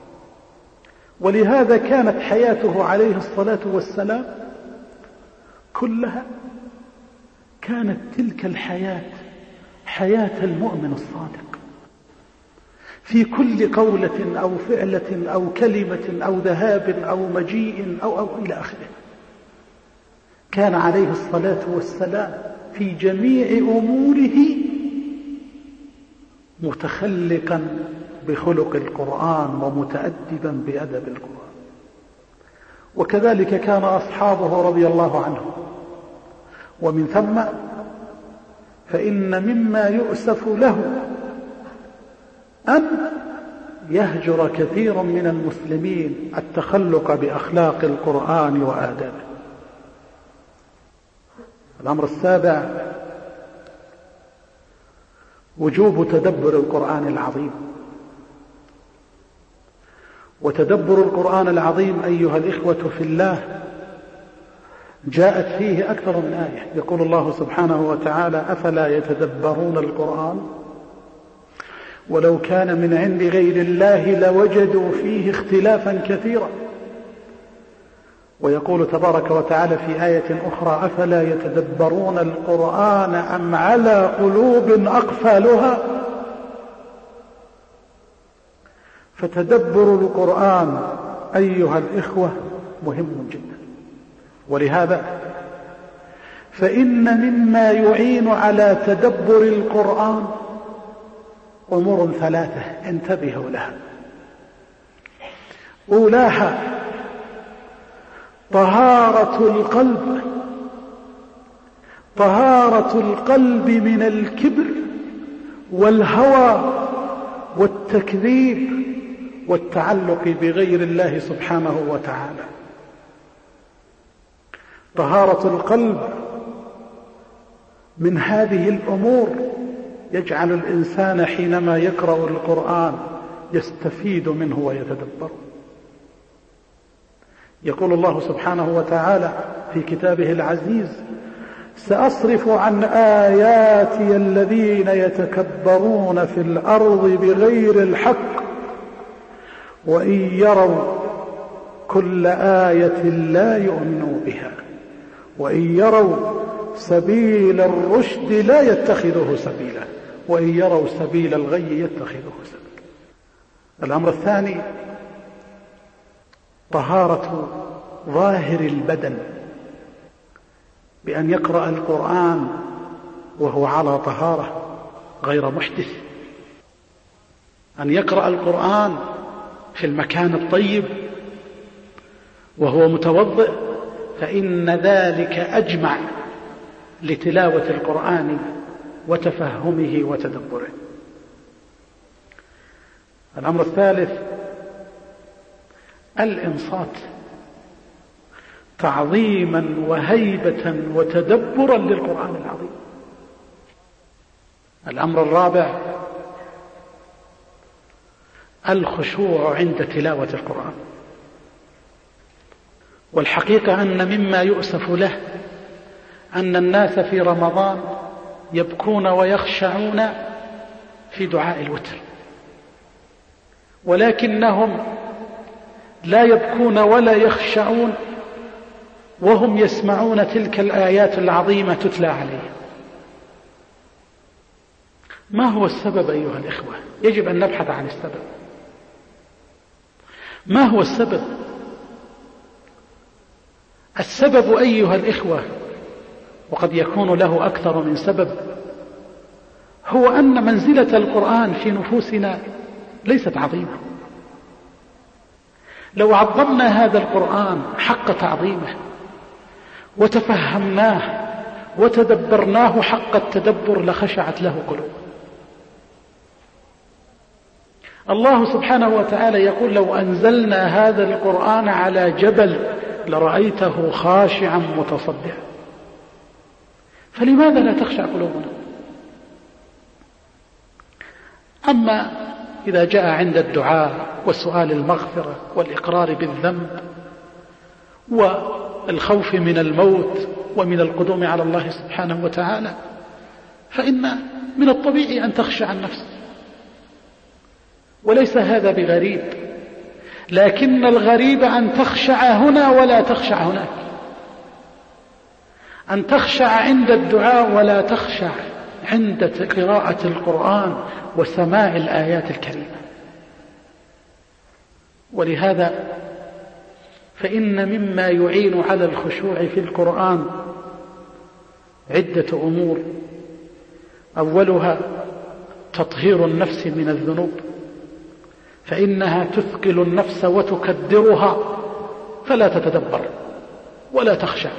Speaker 1: ولهذا كانت حياته عليه الصلاة والسلام كلها كانت تلك الحياة حياة المؤمن الصادق، في كل قولة أو فعلة أو كلمة أو ذهاب أو مجيء أو, أو إلى آخره. كان عليه الصلاة والسلام في جميع أموره متخلقا بخلق القرآن ومتأدبا بأدب القرآن. وكذلك كان أصحابه رضي الله عنهم. ومن ثم فإن مما يؤسف له أن يهجر كثير من المسلمين التخلق بأخلاق القرآن وآدابه. الأمر السابع وجوب تدبر القرآن العظيم. وتدبر القرآن العظيم أيها الإخوة في الله جاءت فيه أكثر من آية. يقول الله سبحانه وتعالى: أفلا يتدبرون القرآن ولو كان من عند غير الله لوجدوا فيه اختلافا كثيرا. ويقول تبارك وتعالى في آية أخرى: أفلا يتدبرون القرآن أم على قلوب أقفالها. فتدبر القرآن أيها الإخوة مهم جدا. ولهذا فإن مما يعين على تدبر القرآن أمور ثلاثة انتبهوا لها. أولاها طهارة القلب، طهارة القلب من الكبر والهوى والتكذيب والتعلق بغير الله سبحانه وتعالى. طهارة القلب من هذه الأمور يجعل الإنسان حينما يقرأ القرآن يستفيد منه ويتدبر. يقول الله سبحانه وتعالى في كتابه العزيز: سأصرف عن آياتي الذين يتكبرون في الأرض بغير الحق وإن يروا كل آية لا يؤمنوا بها وإن يروا سبيل الرشد لا يتخذه سبيلا وإن يروا سبيل الغي يتخذه سبيلا. الأمر الثاني طهارة ظاهر البدن، بأن يقرأ القرآن وهو على طهارة غير محدث، أن يقرأ القرآن في المكان الطيب وهو متوضئ، فإن ذلك أجمع لتلاوة القرآن وتفهمه وتدبره. الأمر الثالث الإنصات تعظيما وهيبة وتدبرا للقرآن العظيم. الأمر الرابع الخشوع عند تلاوة القرآن. والحقيقة أن مما يؤسف له أن الناس في رمضان يبكون ويخشعون في دعاء الوتر، ولكنهم لا يبكون ولا يخشعون وهم يسمعون تلك الآيات العظيمة تتلى عليهم. ما هو السبب أيها الإخوة؟ يجب أن نبحث عن السبب. ما هو السبب؟ السبب أيها الإخوة، وقد يكون له أكثر من سبب، هو أن منزلة القرآن في نفوسنا ليست عظيمة. لو عظمنا هذا القرآن حق تعظيمه وتفهمناه وتدبرناه حق التدبر لخشعت له قلوب. الله سبحانه وتعالى يقول: لو أنزلنا هذا القرآن على جبل لرأيته خاشعا متصدعا. فلماذا لا تخشع قلوبنا؟ أما إذا جاء عند الدعاء وسؤال المغفرة والإقرار بالذنب والخوف من الموت ومن القدوم على الله سبحانه وتعالى، فإن من الطبيعي أن تخشع النفس، وليس هذا بغريب، لكن الغريب أن تخشع هنا ولا تخشع هناك، أن تخشع عند الدعاء ولا تخشع عند قراءة القرآن وسماع الآيات الكريمة. ولهذا فإن مما يعين على الخشوع في القرآن عدة أمور. أولها تطهير النفس من الذنوب، فإنها تثقل النفس وتكدرها فلا تتدبر ولا تخشع.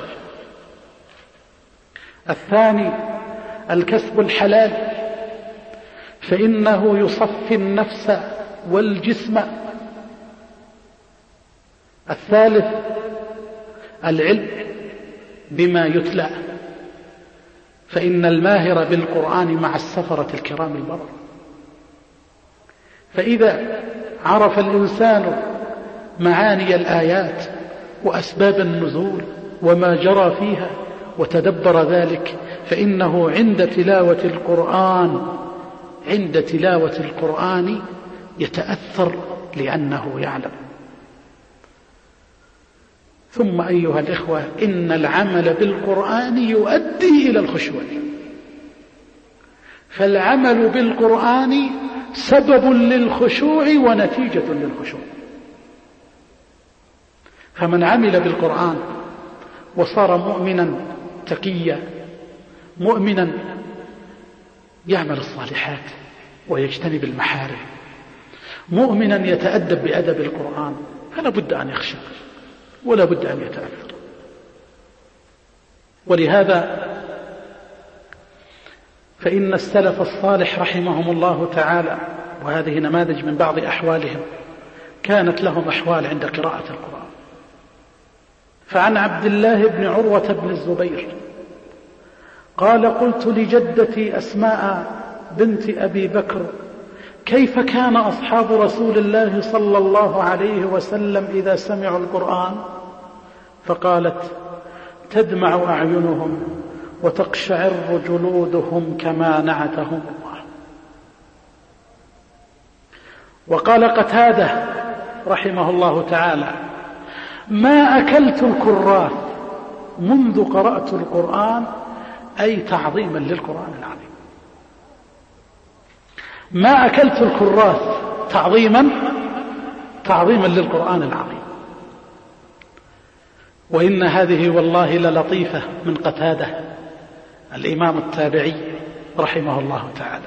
Speaker 1: الثاني الكسب الحلال، فإنه يصفي النفس والجسم. الثالث العلم بما يتلى، فإن الماهر بالقرآن مع السفرة الكرام البررة. فإذا عرف الإنسان معاني الآيات وأسباب النزول وما جرى فيها وتدبر ذلك، فإنه عند تلاوة القرآن عند تلاوة القرآن يتأثر لأنه يعلم. ثم أيها الإخوة، إن العمل بالقرآن يؤدي إلى الخشوع، فالعمل بالقرآن سبب للخشوع ونتيجة للخشوع. فمن عمل بالقرآن وصار مؤمنا تقيا، مؤمنا يعمل الصالحات ويجتنب المحارم، مؤمنا يتأدب بأدب القرآن، فلا بد أن يخشى ولا بد أن يتأثر. ولهذا فإن السلف الصالح رحمهم الله تعالى، وهذه نماذج من بعض أحوالهم، كانت لهم أحوال عند قراءة القرآن. فعن عبد الله بن عروة بن الزبير قال قلت لجدتي أسماء بنت أبي بكر كيف كان أصحاب رسول الله صلى الله عليه وسلم إذا سمعوا القرآن؟ فقالت تدمع أعينهم وتقشعر جلودهم كما نعتهم الله. وقال قتادة رحمه الله تعالى ما أكلت الكراث منذ قرأت القرآن، أي تعظيما للقرآن العظيم. ما أكلت الكراث تعظيما تعظيما للقرآن العظيم. وإن هذه والله للطيفة من قتادة الإمام التابعي رحمه الله تعالى.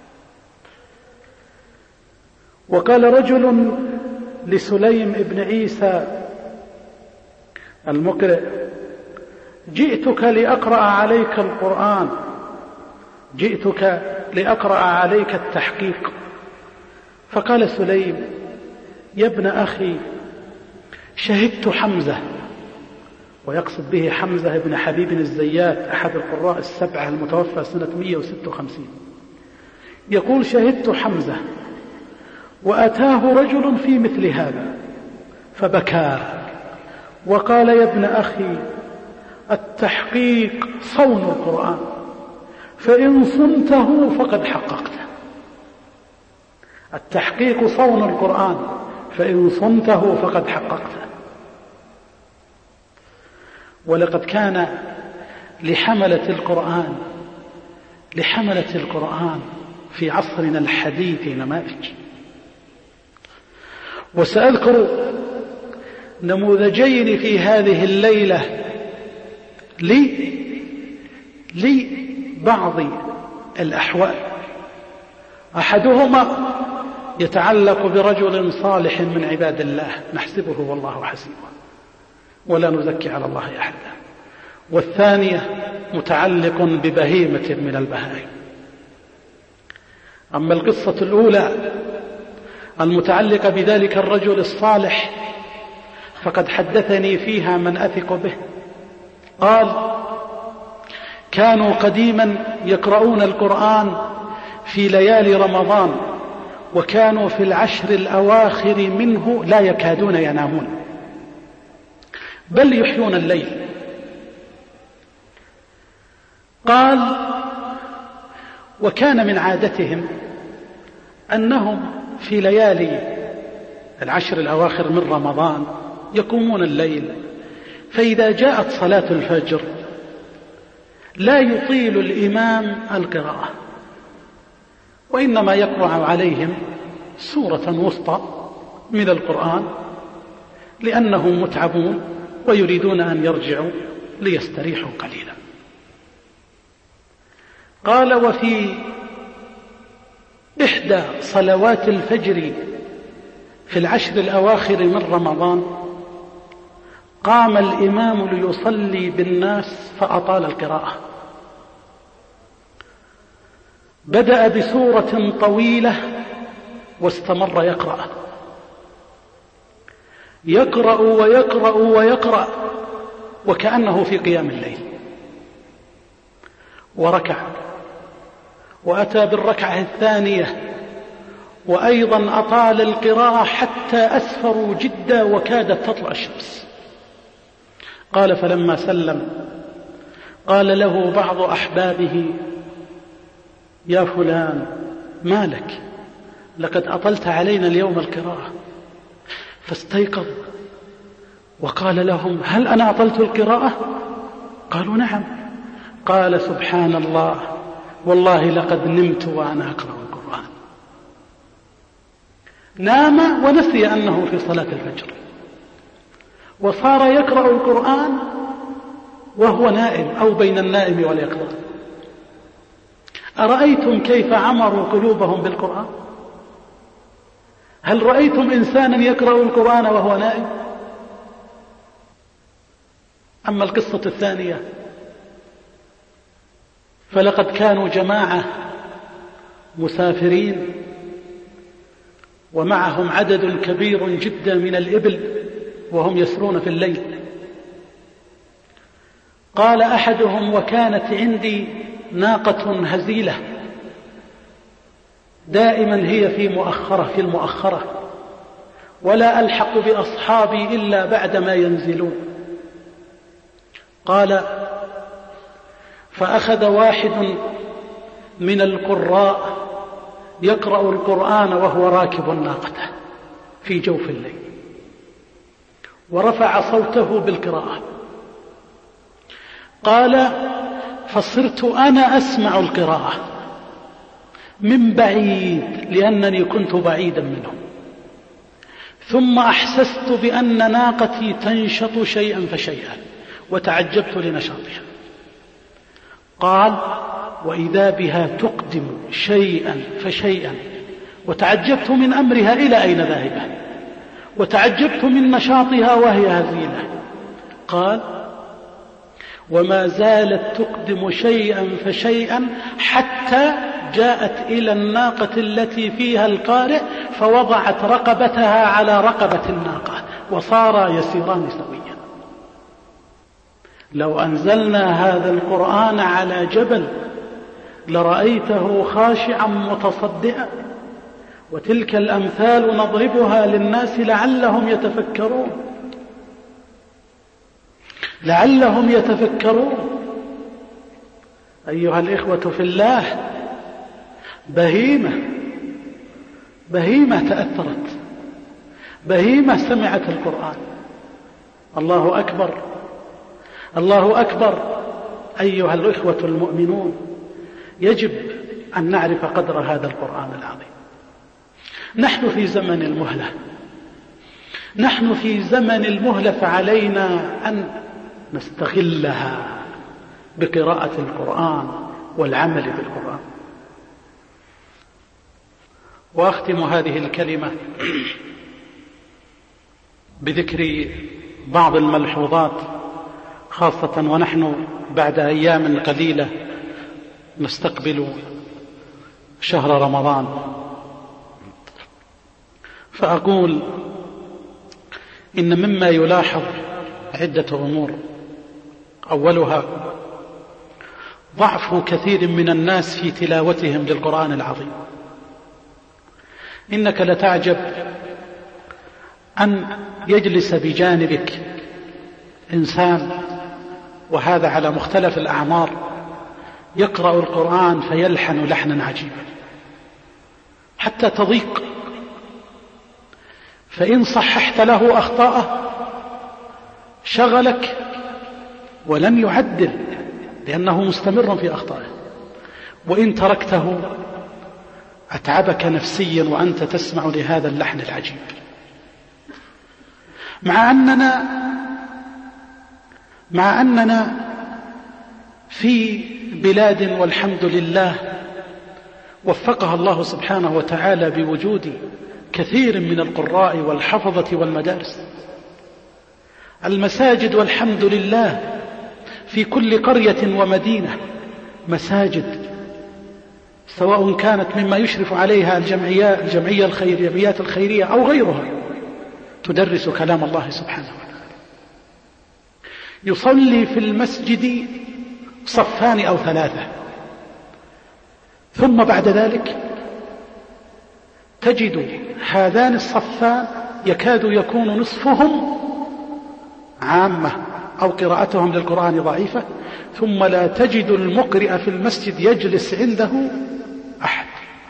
Speaker 1: وقال رجل لسليم بن عيسى المقرئ جئتك لأقرأ عليك القرآن، جئتك لأقرأ عليك التحقيق. فقال سليم يا ابن أخي شهدت حمزة، ويقصد به حمزة بن حبيب الزيات أحد القراء السبعة المتوفى سنة مئة وستة وخمسين، يقول شهدت حمزة وأتاه رجل في مثل هذا فبكى وقال يا ابن أخي التحقيق صون القرآن، فإن صنته فقد حققته. التحقيق صون القرآن، فإن صنته فقد حققته. ولقد كان لحملة القرآن لحملة القرآن في عصرنا الحديث نماذج. وسأذكر نموذجين في هذه الليلة لي لبعض الأحوال. أحدهما يتعلق برجل صالح من عباد الله نحسبه والله حسيبه ولا نزكي على الله أحدا، والثانية متعلق ببهيمة من البهائم. أما القصة الأولى المتعلقة بذلك الرجل الصالح فقد حدثني فيها من أثق به، قال كانوا قديما يقرؤون القرآن في ليالي رمضان، وكانوا في العشر الأواخر منه لا يكادون ينامون بل يحيون الليل. قال وكان من عادتهم أنهم في ليالي العشر الأواخر من رمضان يقومون الليل، فإذا جاءت صلاة الفجر لا يطيل الإمام القراءة، وإنما يقرأ عليهم سورة وسطى من القرآن لأنهم متعبون ويريدون أن يرجعوا ليستريحوا قليلا. قال وفي إحدى صلوات الفجر في العشر الأواخر من رمضان قام الإمام ليصلي بالناس فأطال القراءة، بدأ بسورة طويلة واستمر يقرأ يقرأ ويقرأ ويقرأ وكأنه في قيام الليل، وركع وأتى بالركعة الثانية وأيضا أطال القراءة حتى أسفروا جدا وكادت تطلع الشمس. قال فلما سلم قال له بعض أحبابه يا فلان ما لك، لقد أطلت علينا اليوم القراءة. فاستيقظ وقال لهم هل أنا أطلت القراءة؟ قالوا نعم. قال سبحان الله والله لقد نمت وأنا أقرأ القرآن. نام ونسي أنه في صلاة الفجر، وصار يقرأ القرآن وهو نائم أو بين النائم واليقظة. أرأيتم كيف عمروا قلوبهم بالقرآن؟ هل رأيتم إنسانا يقرأ القرآن وهو نائم؟ أما القصة الثانية فلقد كانوا جماعة مسافرين ومعهم عدد كبير جدا من الإبل وهم يسرون في الليل. قال أحدهم: وكانت عندي ناقة هزيلة دائما هي في مؤخرة في المؤخرة، ولا ألحق بأصحابي إلا بعدما ينزلون. قال: فأخذ واحد من القراء يقرأ القرآن وهو راكب ناقته في جوف الليل، ورفع صوته بالقراءة. قال: فصرت أنا أسمع القراءة من بعيد لأنني كنت بعيدا منهم، ثم أحسست بأن ناقتي تنشط شيئا فشيئا وتعجبت لنشاطها. قال: وإذا بها تقدم شيئا فشيئا وتعجبت من أمرها إلى أين ذاهبة، وتعجبت من نشاطها وهي هزيلة. قال: وما زالت تقدم شيئا فشيئا حتى جاءت إلى الناقة التي فيها القارئ فوضعت رقبتها على رقبة الناقة وصارا يسيران سويا. لو أنزلنا هذا القرآن على جبل لرأيته خاشعا متصدئا. وتلك الأمثال نضربها للناس لعلهم يتفكرون لعلهم يتفكرون أيها الإخوة في الله، بهيمة بهيمة تأثرت، بهيمة سمعت القرآن. الله أكبر، الله أكبر. أيها الإخوة المؤمنون، يجب أن نعرف قدر هذا القرآن العظيم. نحن في زمن المهلة، نحن في زمن المهلة، فعلينا أن نستغلها بقراءة القرآن والعمل بالقرآن. وأختم هذه الكلمة بذكر بعض الملحوظات، خاصة ونحن بعد أيام قليلة نستقبل شهر رمضان. فأقول إن مما يلاحظ عدة أمور. أولها ضعف كثير من الناس في تلاوتهم للقرآن العظيم. إنك لتعجب أن يجلس بجانبك إنسان، وهذا على مختلف الأعمار، يقرأ القرآن فيلحن لحنا عجيبا حتى تضيق، فإن صححت له أخطاءه شغلك ولن يعدل لأنه مستمر في أخطائه، وإن تركته أتعبك نفسيا وأنت تسمع لهذا اللحن العجيب. مع أننا مع أننا في بلاد والحمد لله وفقها الله سبحانه وتعالى بوجود كثير من القراء والحفظة والمدارس. المساجد والحمد لله في كل قرية ومدينة مساجد، سواء كانت مما يشرف عليها الجمعية الجمعية الخيرية الجمعيات الخيرية أو غيرها، تدرس كلام الله سبحانه وتعالى. يصلي في المسجد صفان أو ثلاثة، ثم بعد ذلك تجد هذان الصفان يكاد يكون نصفهم عامة أو قراءتهم للقرآن ضعيفة، ثم لا تجد المقرئ في المسجد يجلس عنده أحد.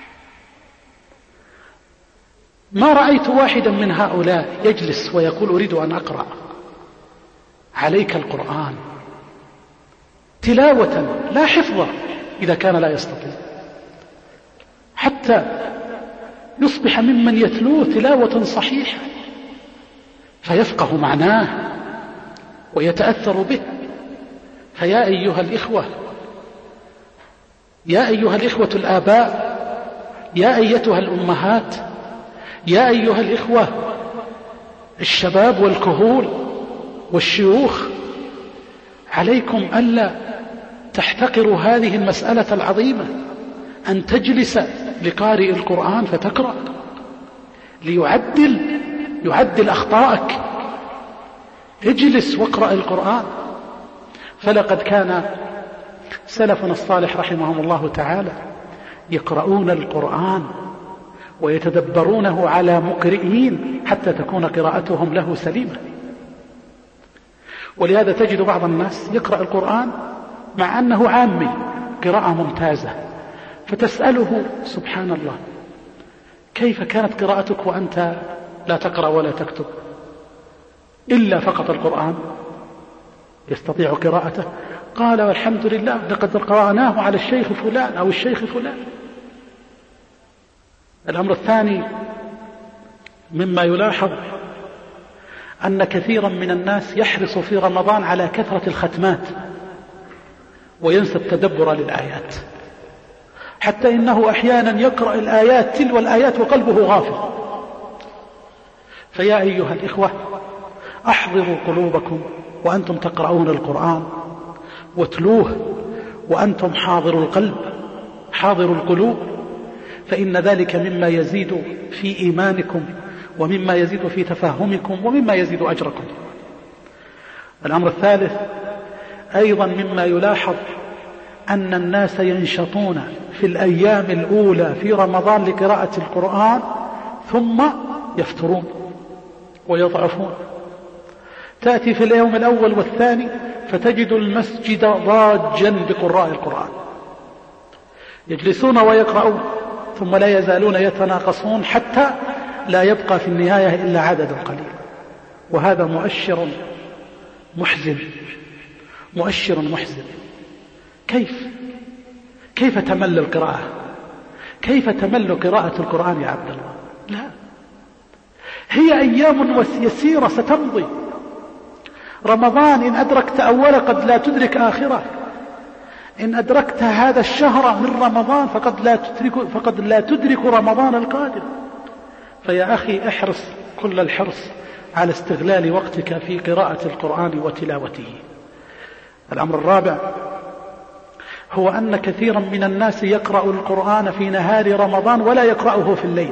Speaker 1: ما رأيت واحدا من هؤلاء يجلس ويقول أريد أن أقرأ. عليك القرآن تلاوة لا حفظا إذا كان لا يستطيع، حتى يصبح ممن يتلوه تلاوة صحيحة فيفقه معناه ويتأثر به. فيا أيها الإخوة يا أيها الإخوة الآباء، يا أيتها الأمهات، يا أيها الإخوة الشباب والكهول والشيوخ، عليكم ألا تحتقروا هذه المسألة العظيمة، أن تجلس لقارئ القرآن فتقرأ ليعدل يعدل أخطائك. اجلس واقرأ القرآن. فلقد كان سلفنا الصالح رحمهم الله تعالى يقرؤون القرآن ويتدبرونه على مقرئين حتى تكون قراءتهم له سليمة. ولهذا تجد بعض الناس يقرأ القرآن مع أنه عامي قراءة ممتازة، فتسأله سبحان الله كيف كانت قراءتك وأنت لا تقرأ ولا تكتب إلا فقط القرآن؟ يستطيع قراءته؟ قال والحمد لله لقد قرأناه على الشيخ فلان أو الشيخ فلان. الأمر الثاني مما يلاحظ أن كثيرا من الناس يحرص في رمضان على كثرة الختمات وينسى التدبر للآيات، حتى إنه أحيانا يقرأ الآيات تلو الآيات وقلبه غافل. فيا أيها الإخوة أحضروا قلوبكم وأنتم تقرؤون القرآن واتلوه وأنتم حاضر القلب حاضر القلوب، فإن ذلك مما يزيد في إيمانكم ومما يزيد في تفهمكم ومما يزيد أجركم. الأمر الثالث أيضا مما يلاحظ أن الناس ينشطون في الأيام الأولى في رمضان لقراءة القرآن ثم يفترون ويضعفون. تأتي في اليوم الأول والثاني فتجد المسجد ضاجا بقراء القرآن يجلسون ويقرؤون ثم لا يزالون يتناقصون حتى لا يبقى في النهاية إلا عدد قليل، وهذا مؤشر محزن مؤشر محزن. كيف كيف تمل القراءة؟ كيف تمل قراءة القرآن يا عبد الله؟ لا، هي أيام يسيرة ستمضي. رمضان إن أدركت أول قد لا تدرك آخره، إن أدركت هذا الشهر من رمضان فقد لا تدرك, فقد لا تدرك رمضان القادم. فيا أخي احرص كل الحرص على استغلال وقتك في قراءة القرآن وتلاوته. الأمر الرابع هو أن كثيرا من الناس يقرأ القرآن في نهار رمضان ولا يقرأه في الليل.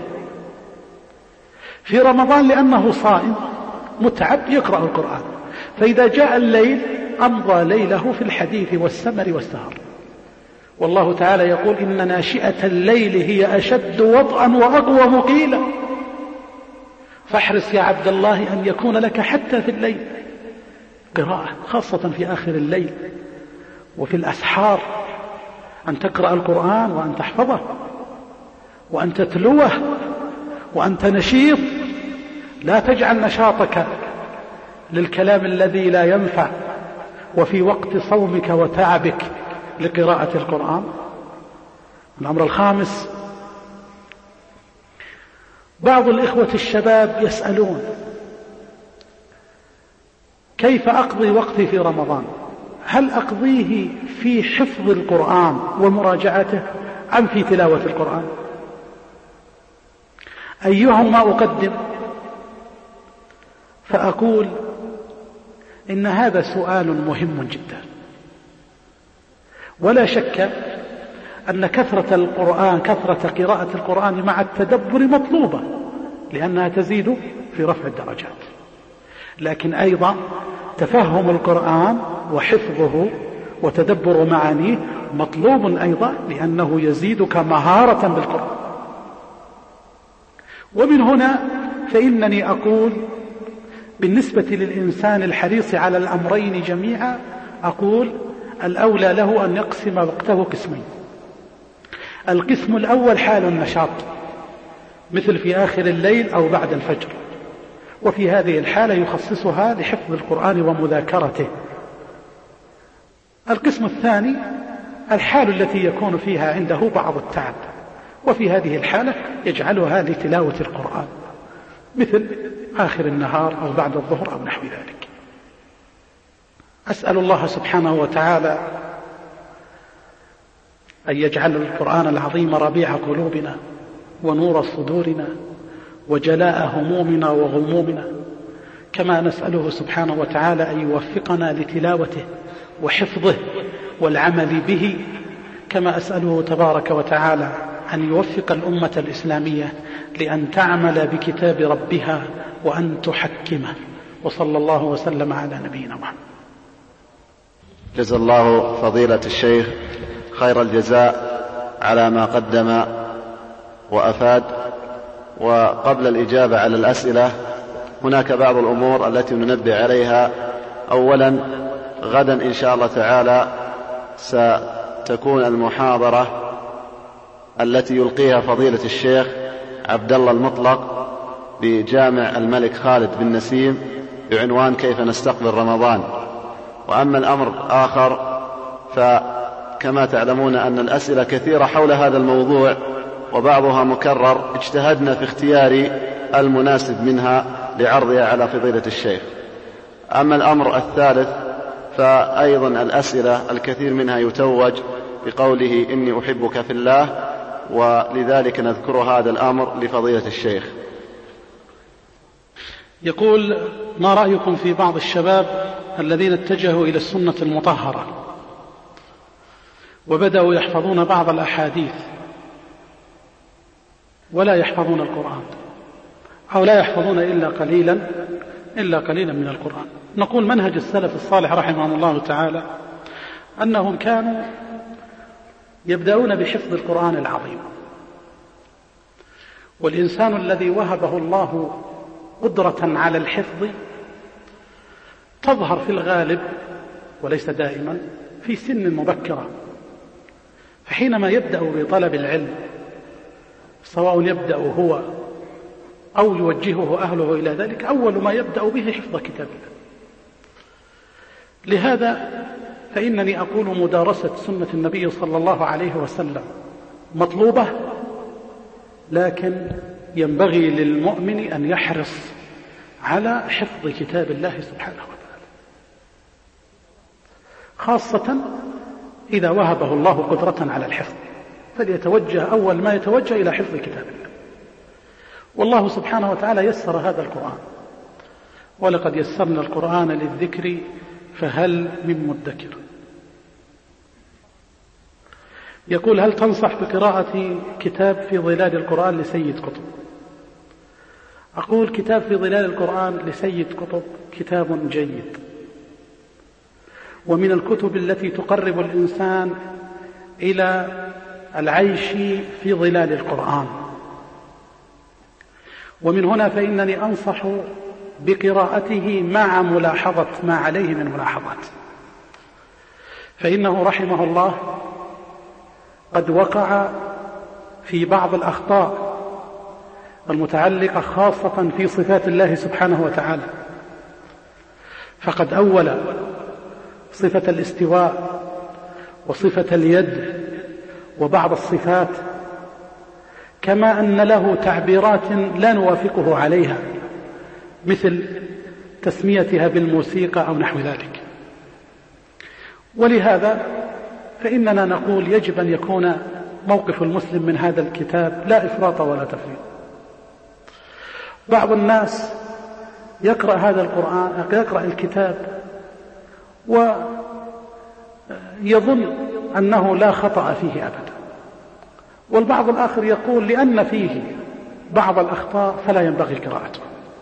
Speaker 1: في رمضان لأنه صائم متعب يقرأ القرآن، فإذا جاء الليل أمضى ليله في الحديث والسمر والسهر. والله تعالى يقول إن ناشئة الليل هي أشد وطئا وأقوم قيلا. فاحرص يا عبد الله أن يكون لك حتى في الليل قراءة، خاصة في آخر الليل وفي الأسحار، أن تقرأ القرآن وأن تحفظه وأن تتلوه وأنت نشيط. لا تجعل نشاطك للكلام الذي لا ينفع وفي وقت صومك وتعبك لقراءة القرآن. الأمر الخامس بعض الإخوة الشباب يسألون كيف أقضي وقتي في رمضان؟ هل أقضيه في حفظ القرآن ومراجعته أم في تلاوة القرآن؟ أيهما أقدم؟ فأقول إن هذا سؤال مهم جدا، ولا شك أن كثرة القرآن كثرة قراءة القرآن مع التدبر مطلوبة لأنها تزيد في رفع الدرجات، لكن أيضا تفهم القرآن وحفظه وتدبر معانيه مطلوب أيضا لأنه يزيدك مهارة بالقرآن. ومن هنا فإنني أقول بالنسبة للإنسان الحريص على الأمرين جميعا، أقول الأولى له أن يقسم وقته قسمين. القسم الأول حال النشاط مثل في آخر الليل أو بعد الفجر، وفي هذه الحالة يخصصها لحفظ القرآن ومذاكرته. القسم الثاني الحال التي يكون فيها عنده بعض التعب، وفي هذه الحالة يجعلها لتلاوة القرآن مثل آخر النهار أو بعد الظهر أو نحو ذلك. أسأل الله سبحانه وتعالى أن يجعل القرآن العظيم ربيع قلوبنا ونور صدورنا وجلاء همومنا وغمومنا، كما نسأله سبحانه وتعالى أن يوفقنا لتلاوته وحفظه والعمل به، كما أسأله تبارك وتعالى أن يوفق الأمة الإسلامية لأن تعمل بكتاب ربها وأن تحكمه. وصلى الله وسلم على نبينا محمد.
Speaker 2: جزا الله فضيلة الشيخ خير الجزاء على ما قدم وأفاد. وقبل الإجابة على الأسئلة هناك بعض الأمور التي ننبه عليها. أولا، غدا إن شاء الله تعالى ستكون المحاضرة التي يلقيها فضيلة الشيخ عبد الله المطلق بجامع الملك خالد بن نسيم بعنوان كيف نستقبل رمضان. وأما الأمر الآخر فكما تعلمون أن الأسئلة كثيرة حول هذا الموضوع وبعضها مكرر، اجتهدنا في اختيار المناسب منها لعرضها على فضيلة الشيخ. أما الأمر الثالث فأيضا الأسئلة الكثير منها يتوج بقوله إني أحبك في الله، ولذلك نذكر هذا الأمر لفضيلة الشيخ.
Speaker 1: يقول: ما رأيكم في بعض الشباب الذين اتجهوا إلى السنة المطهرة وبدأوا يحفظون بعض الأحاديث ولا يحفظون القرآن، أو لا يحفظون إلا قليلا إلا قليلا من القرآن؟ نقول منهج السلف الصالح رحمهم الله تعالى أنهم كانوا يبدأون بحفظ القرآن العظيم، والإنسان الذي وهبه الله قدرة على الحفظ تظهر في الغالب وليس دائما في سن مبكرة، فحينما يبدأ بطلب العلم سواء يبدأ هو أو يوجهه أهله إلى ذلك، أول ما يبدأ به حفظ كتاب الله. لهذا فإنني أقول مدارسة سنة النبي صلى الله عليه وسلم مطلوبة، لكن ينبغي للمؤمن أن يحرص على حفظ كتاب الله سبحانه وتعالى، خاصة إذا وهبه الله قدرة على الحفظ، فليتوجه أول ما يتوجه إلى حفظ كتاب الله. والله سبحانه وتعالى يسر هذا القرآن، ولقد يسرنا القرآن للذكر فهل من مدكر. يقول: هل تنصح بقراءة كتاب في ظلال القرآن لسيد قطب؟ أقول: كتاب في ظلال القرآن لسيد قطب كتاب جيد، ومن الكتب التي تقرب الإنسان إلى العيش في ظلال القرآن، ومن هنا فإنني أنصح بقراءته مع ملاحظة ما عليه من ملاحظات، فإنه رحمه الله قد وقع في بعض الأخطاء المتعلقة خاصة في صفات الله سبحانه وتعالى، فقد أول صفة الاستواء وصفة اليد وبعض الصفات، كما أن له تعبيرات لا نوافقه عليها مثل تسميتها بالموسيقى أو نحو ذلك. ولهذا فإننا نقول يجب أن يكون موقف المسلم من هذا الكتاب لا إفراط ولا تفريط. بعض الناس يقرأ هذا القرآن يقرأ الكتاب ويظن أنه لا خطأ فيه أبدا، والبعض الآخر يقول لأن فيه بعض الأخطاء فلا ينبغي قراءته.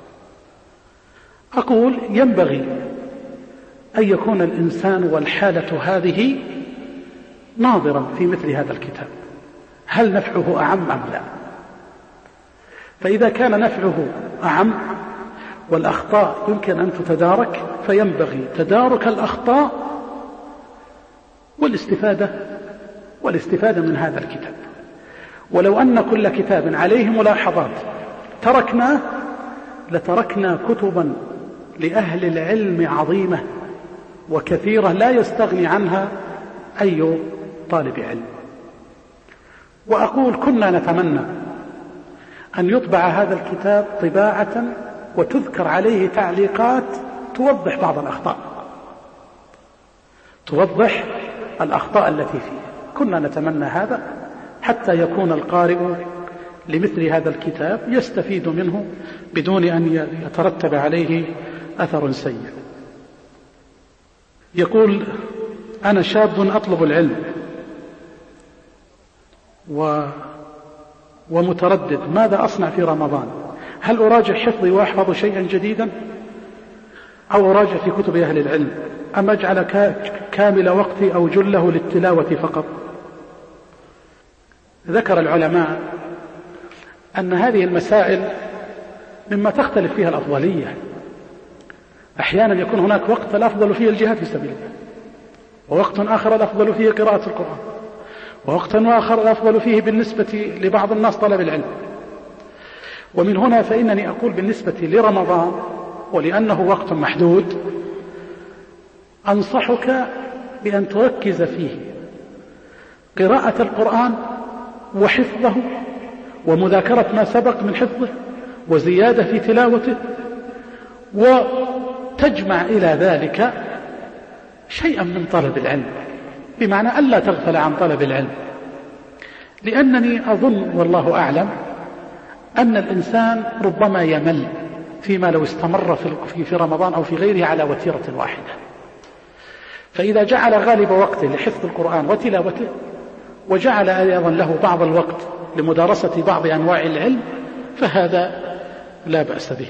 Speaker 1: أقول ينبغي أن يكون الإنسان والحالة هذه ناظرا في مثل هذا الكتاب، هل نفعه أعم أم لا؟ فإذا كان نفعه أعم والأخطاء يمكن أن تتدارك فينبغي تدارك الأخطاء والاستفادة والاستفادة من هذا الكتاب. ولو أن كل كتاب عليه ملاحظات تركناه لتركنا كتبا لأهل العلم عظيمة وكثيرة لا يستغني عنها أي طالب علم. وأقول كنا نتمنى أن يطبع هذا الكتاب طباعة وتذكر عليه تعليقات توضح بعض الأخطاء توضح الأخطاء التي فيه. كنا نتمنى هذا حتى يكون القارئ لمثل هذا الكتاب يستفيد منه بدون أن يترتب عليه أثر سيء. يقول: أنا شاب أطلب العلم و... ومتردد، ماذا أصنع في رمضان؟ هل أراجع حفظي وأحفظ شيئا جديدا أو أراجع في كتب أهل العلم، أم أجعل كامل وقتي أو جله للتلاوة فقط؟ ذكر العلماء أن هذه المسائل مما تختلف فيها الأفضلية. أحيانا يكون هناك وقت الأفضل فيه الجهاد في سبيل الله، ووقت آخر الأفضل فيه قراءة القرآن، ووقت آخر الأفضل فيه بالنسبة لبعض الناس طلب العلم. ومن هنا فإنني أقول بالنسبة لرمضان، ولأنه وقت محدود، أنصحك بأن تركز فيه قراءة القرآن وحفظه ومذاكرة ما سبق من حفظه وزيادة في تلاوته، وتجمع إلى ذلك شيئا من طلب العلم، بمعنى ألا تغفل عن طلب العلم. لأنني أظن والله أعلم أن الإنسان ربما يمل فيما لو استمر في رمضان أو في غيره على وتيرة واحدة، فإذا جعل غالب وقته لحفظ القرآن وتلاوته، وجعل أيضا له بعض الوقت لمدارسة بعض أنواع العلم، فهذا لا بأس به.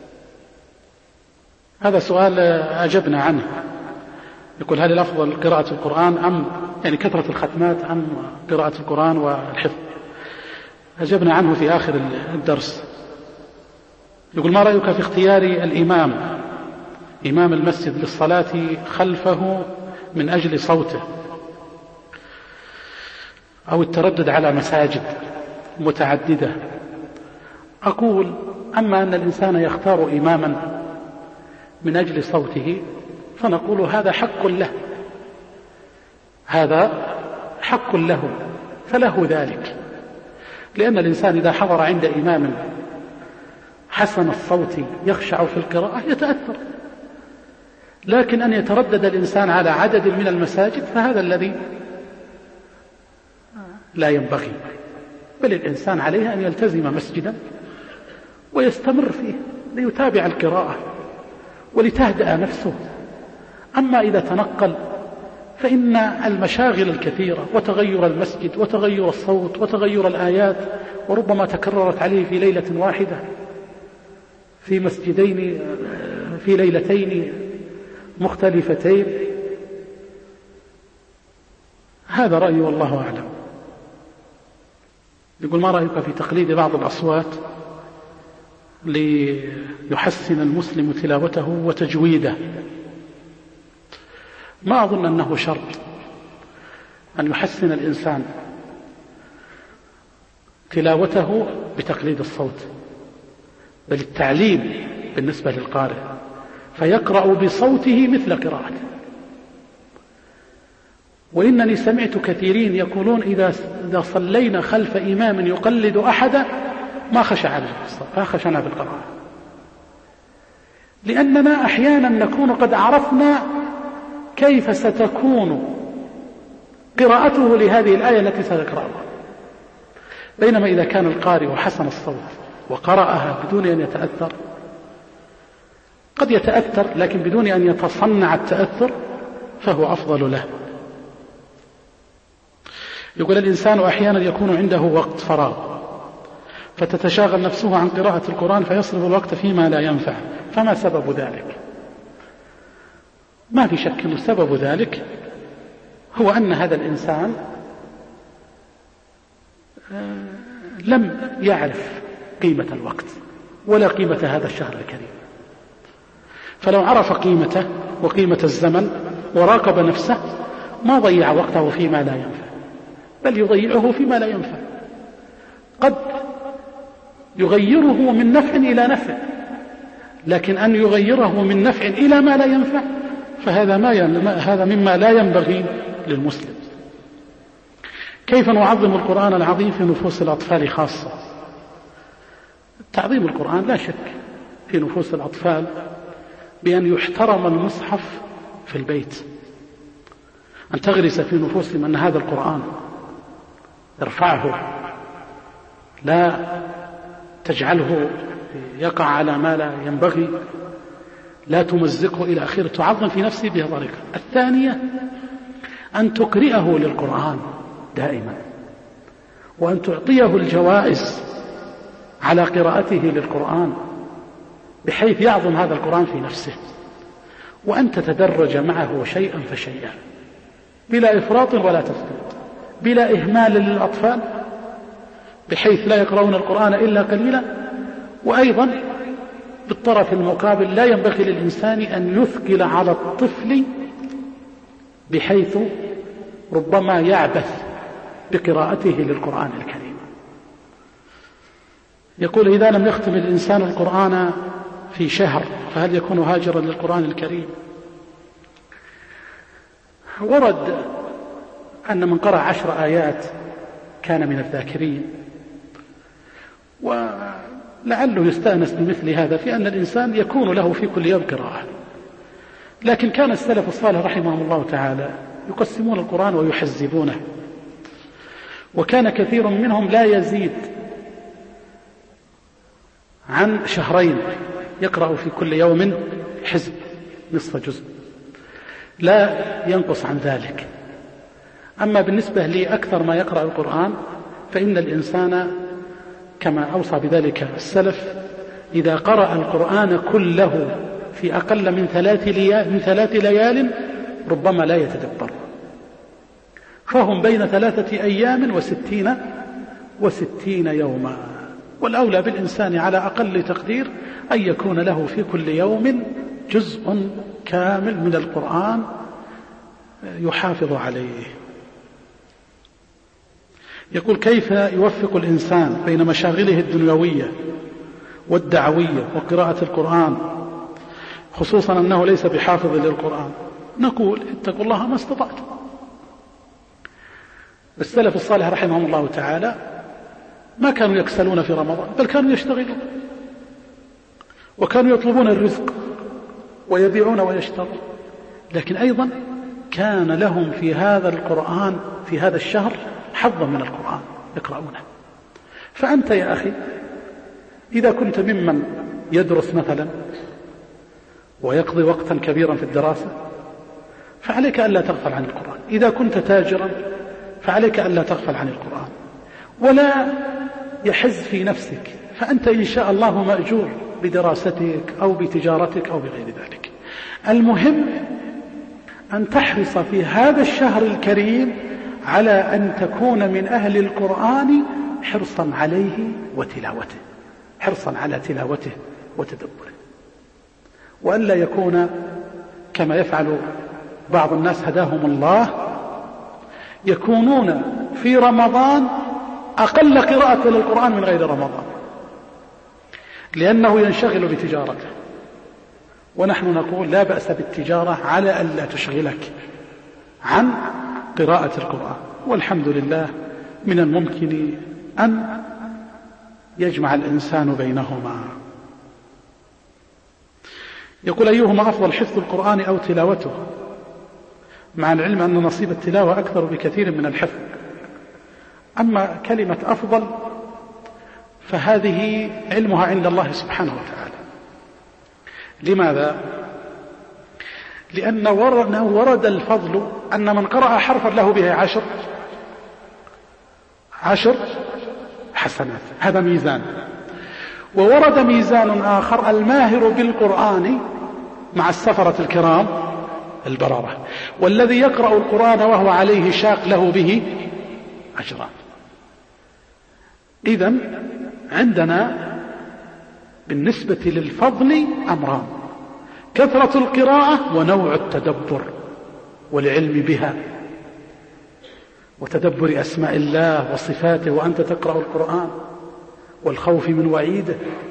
Speaker 1: هذا سؤال أجبنا عنه، يقول هل الأفضل قراءة القرآن أم يعني كثرة الختمات أم قراءة القرآن والحفظ؟ أجبنا عنه في آخر الدرس. يقول ما رأيك في اختيار الإمام إمام المسجد للصلاة خلفه من أجل صوته أو التردد على مساجد متعددة؟ أقول أما أن الإنسان يختار إماما من أجل صوته فنقول هذا حق له، هذا حق له فله ذلك، لأن الإنسان إذا حضر عند إمام حسن الصوت يخشع في القراءة يتأثر، لكن أن يتردد الإنسان على عدد من المساجد فهذا الذي لا ينبغي، بل الإنسان عليه أن يلتزم مسجدا ويستمر فيه ليتابع القراءة ولتهدأ نفسه. أما إذا تنقل فإن المشاغل الكثيرة وتغير المسجد وتغير الصوت وتغير الآيات وربما تكررت عليه في ليلة واحدة في مسجدين في ليلتين مختلفتين، هذا رأيي والله أعلم. يقول ما رأيك في تقليد بعض الأصوات ليحسن المسلم تلاوته وتجويده؟ ما أظن أنه شرط أن يحسن الإنسان تلاوته بتقليد الصوت، بل التعليم بالنسبة للقارئ فيقرأ بصوته مثل قراءته. وإنني سمعت كثيرين يقولون إذا صلينا خلف إمام يقلد أحدا ما خشعنا ما خشعنا بالقراءة، لأننا أحيانا نكون قد عرفنا كيف ستكون قراءته لهذه الآية التي سنقرأها، بينما إذا كان القارئ حسن الصوت وقرأها بدون أن يتأثر، قد يتأثر لكن بدون أن يتصنع التأثر، فهو أفضل له. يقول الإنسان أحيانا يكون عنده وقت فراغ فتتشاغل نفسه عن قراءة القرآن فيصرف الوقت فيما لا ينفع، فما سبب ذلك؟ ما في شك أن سبب ذلك هو أن هذا الإنسان لم يعرف قيمة الوقت ولا قيمة هذا الشهر الكريم، فلو عرف قيمته وقيمة الزمن وراقب نفسه ما ضيع وقته فيما لا ينفع، بل يضيعه فيما لا ينفع، قد يغيره من نفع إلى نفع، لكن أن يغيره من نفع إلى ما لا ينفع فهذا ما هذا مما لا ينبغي للمسلم. كيف نعظم القرآن العظيم في نفوس الأطفال خاصة؟ تعظيم القرآن لا شك في نفوس الأطفال بأن يحترم المصحف في البيت، أن تغرس في نفوسهم أن هذا القرآن ارفعه، لا تجعله يقع على ما لا ينبغي، لا تمزقه إلى آخره، تعظم في نفسه بهذه الطريقة. الثانية أن تقرئه للقرآن دائما، وأن تعطيه الجوائز على قراءته للقرآن بحيث يعظم هذا القرآن في نفسه وأن تتدرج معه شيئا فشيئا بلا إفراط ولا تفريط، بلا إهمال للأطفال بحيث لا يقرؤون القرآن إلا قليلا. وأيضا بالطرف المقابل لا ينبغي للإنسان أن يثقل على الطفل بحيث ربما يعبث بقراءته للقرآن الكريم. يقول: إذا لم يختم الإنسان القرآن في شهر فهل يكون هاجرا للقرآن الكريم؟ ورد أن من قرأ عشر آيات كان من الذاكرين، ولعله يستأنس بمثل هذا في أن الإنسان يكون له في كل يوم قراءة. لكن كان السلف الصالح رحمهم الله تعالى يقسمون القرآن ويحزبونه، وكان كثير منهم لا يزيد عن شهرين يقرأ في كل يوم حزب نصف جزء، لا ينقص عن ذلك. أما بالنسبة لي أكثر ما يقرأ القرآن فإن الإنسان كما أوصى بذلك السلف إذا قرأ القرآن كله في أقل من ثلاث ليال, من ثلاث ليال ربما لا يتدبر، فهم بين ثلاثة أيام وستين وستين يوما. والأولى بالإنسان على أقل تقدير أن يكون له في كل يوم جزء كامل من القرآن يحافظ عليه. يقول: كيف يوفق الإنسان بين مشاغله الدنيوية والدعوية وقراءة القرآن، خصوصا أنه ليس بحافظ للقرآن؟ نقول: اتقوا الله ما استطعتم. السلف الصالح رحمهم الله تعالى ما كانوا يكسلون في رمضان، بل كانوا يشتغلون وكانوا يطلبون الرزق ويبيعون ويشترون، لكن أيضا كان لهم في هذا القرآن في هذا الشهر حظا من القرآن يقرؤونه. فأنت يا أخي إذا كنت ممن يدرس مثلا ويقضي وقتا كبيرا في الدراسة فعليك ألا تغفل عن القرآن. إذا كنت تاجرا فعليك ألا تغفل عن القرآن، ولا يحز في نفسك، فأنت إن شاء الله مأجور بدراستك أو بتجارتك أو بغير ذلك. المهم أن تحرص في هذا الشهر الكريم على أن تكون من أهل القرآن حرصا عليه وتلاوته، حرصا على تلاوته وتدبره، وألا يكون كما يفعل بعض الناس هداهم الله، يكونون في رمضان أقل قراءة للقرآن من غير رمضان، لأنه ينشغل بتجارته. ونحن نقول لا بأس بالتجارة على أن لا تشغلك عن قراءة القرآن، والحمد لله من الممكن أن يجمع الإنسان بينهما. يقول: أيهما أفضل، حفظ القرآن أو تلاوته؟ مع العلم أن نصيب التلاوة أكثر بكثير من الحفظ. أما كلمة أفضل فهذه علمها عند الله سبحانه وتعالى. لماذا؟ لأن ورد الفضل أن من قرأ حرفا له به عشر عشر حسنات، هذا ميزان. وورد ميزان آخر: الماهر بالقرآن مع السفرة الكرام البررة، والذي يقرأ القرآن وهو عليه شاق له به أجران. إذن عندنا بالنسبة للفضل أمران: كثرة القراءة ونوع التدبر والعلم بها وتدبر أسماء الله وصفاته وأنت تقرأ القرآن، والخوف من وعيده.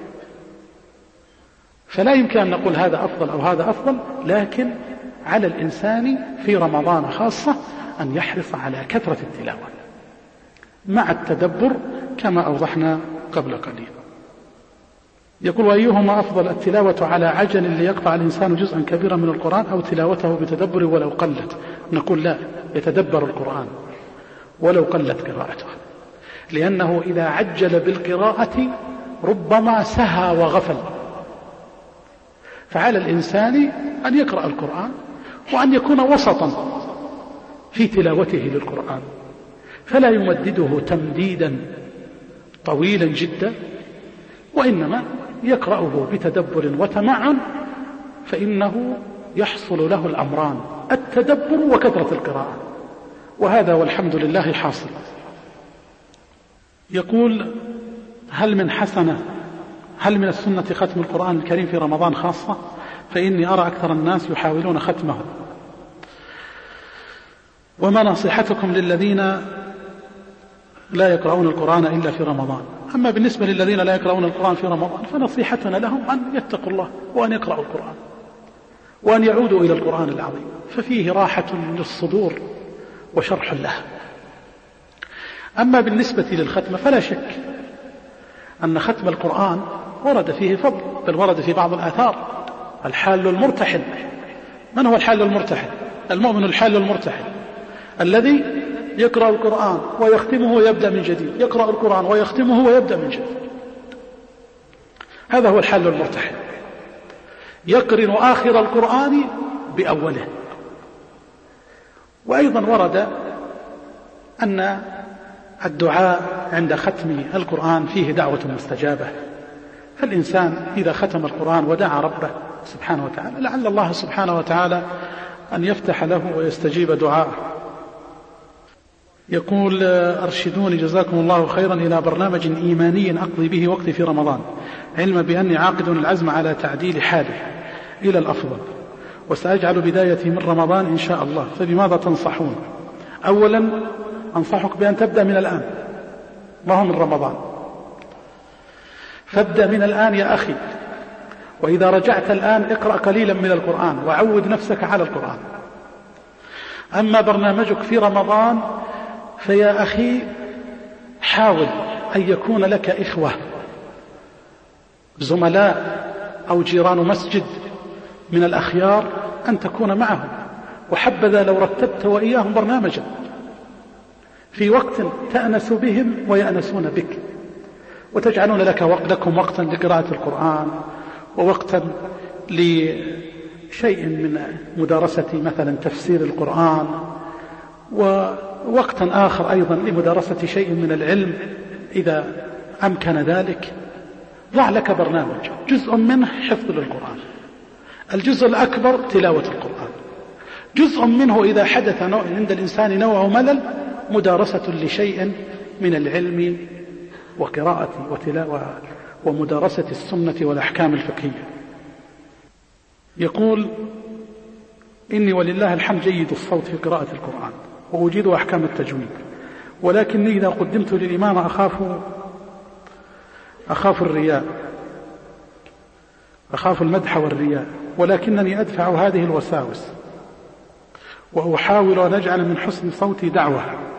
Speaker 1: فلا يمكن أن نقول هذا أفضل أو هذا أفضل، لكن على الإنسان في رمضان خاصة أن يحرص على كثرة التلاوة مع التدبر كما أوضحنا قبل قليل. يقول: وأيهما أفضل، التلاوة على عجل ليقطع الإنسان جزءا كبيرا من القرآن أو تلاوته بتدبر ولو قلت؟ نقول: لا، يتدبر القرآن ولو قلت قراءته، لأنه إذا عجل بالقراءة ربما سهى وغفل. فعلى الإنسان أن يقرأ القرآن وأن يكون وسطا في تلاوته للقرآن، فلا يمدده تمديدا طويلا جدا، وإنما يقرأه بتدبر وتمعن، فإنه يحصل له الأمران: التدبر وكثرة القراءة، وهذا والحمد لله حاصل. يقول: هل من حسنة هل من السنة ختم القرآن الكريم في رمضان خاصة؟ فإني أرى أكثر الناس يحاولون ختمه. وما نصيحتكم للذين لا يقرؤون القرآن إلا في رمضان؟ أما بالنسبة للذين لا يقرؤون القرآن في رمضان فنصيحتنا لهم أن يتقوا الله وأن يقرأوا القرآن وأن يعودوا إلى القرآن العظيم، ففيه راحة للصدور وشرح له. أما بالنسبة للختم فلا شك أن ختم القرآن ورد فيه فضل، بل ورد في بعض الآثار: الحال المرتحل. من هو الحال المرتحل؟ المؤمن الحال المرتحل الذي يقرأ القرآن ويختمه ويبدأ من جديد، يقرأ القرآن ويختمه ويبدأ من جديد. هذا هو الحال المرتحل، يقرن آخر القرآن بأوله. وأيضا ورد أن الدعاء عند ختم القرآن فيه دعوة مستجابة، فالإنسان إذا ختم القرآن ودعا ربه سبحانه وتعالى لعل الله سبحانه وتعالى أن يفتح له ويستجيب دعاءه. يقول: أرشدوني جزاكم الله خيرا إلى برنامج إيماني أقضي به وقتي في رمضان، علما بأني عاقد العزم على تعديل حاله إلى الأفضل، وسأجعل بدايتي من رمضان إن شاء الله، فبماذا تنصحون؟ أولا أنصحك بأن تبدأ من الآن، ما هو من رمضان، فابدأ من الآن يا أخي. وإذا رجعت الآن اقرأ قليلا من القرآن وعود نفسك على القرآن. أما برنامجك في رمضان فيا أخي حاول أن يكون لك إخوة زملاء أو جيران مسجد من الأخيار أن تكون معهم، وحبذا لو رتبت وإياهم برنامجا في وقت تأنس بهم ويأنسون بك، وتجعلون لك وقت لكم وقتا لقراءة القرآن، ووقتا لشيء من مدارسة مثلا تفسير القرآن، ووقتا آخر أيضا لمدارسة شيء من العلم إذا أمكن ذلك. ضع لك برنامج جزء منه حفظ للقرآن، الجزء الأكبر تلاوة القرآن، جزء منه إذا حدث عند الإنسان نوع ملل مدارسة لشيء من العلم وقراءة وتلاوة ومدارسة السنة والأحكام الفقهية. يقول: إني ولله الحمد جيد الصوت في قراءة القرآن وأجيد أحكام التجويد، ولكني إذا قدمت للإمام أخاف أخاف الرياء أخاف المدح والرياء، ولكنني أدفع هذه الوساوس وأحاول أن أجعل من حسن صوتي دعوة،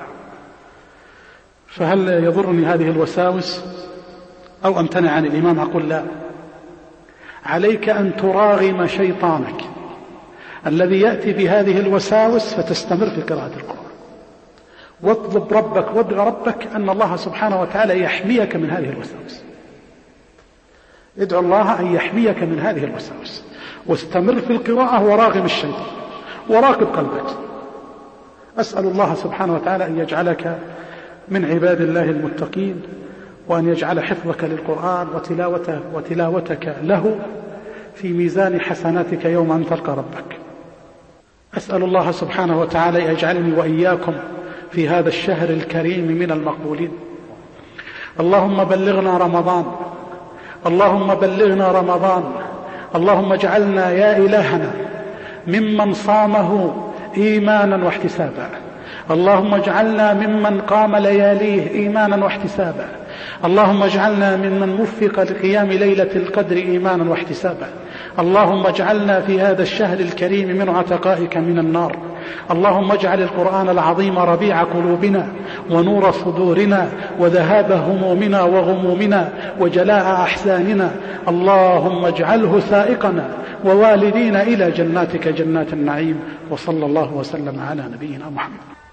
Speaker 1: فهل يضرني هذه الوساوس أو أمتنع عن الإمام؟ أقول: لا، عليك أن تراغم شيطانك الذي يأتي بهذه الوساوس فتستمر في قراءة القرآن، واطلب ربك وادع ربك أن الله سبحانه وتعالى يحميك من هذه الوساوس. ادعو الله أن يحميك من هذه الوساوس، واستمر في القراءة وراغم الشيطان وراقب قلبك. أسأل الله سبحانه وتعالى أن يجعلك من عباد الله المتقين، وأن يجعل حفظك للقرآن وتلاوته وتلاوتك له في ميزان حسناتك يوم أن تلقى ربك. أسأل الله سبحانه وتعالى يجعلني وإياكم في هذا الشهر الكريم من المقبولين. اللهم بلغنا رمضان، اللهم بلغنا رمضان، اللهم اجعلنا يا إلهنا ممن صامه إيمانا واحتسابا، اللهم اجعلنا ممن قام لياليه إيمانا واحتسابا، اللهم اجعلنا ممن وفق لقيام ليلة القدر إيمانا واحتسابا، اللهم اجعلنا في هذا الشهر الكريم من عتقائك من النار، اللهم اجعل القرآن العظيم ربيع قلوبنا ونور صدورنا وذهاب همومنا وغمومنا وجلاء أحزاننا، اللهم اجعله سائقنا ووالدينا إلى جناتك جنات النعيم. وصلى الله وسلم على نبينا محمد.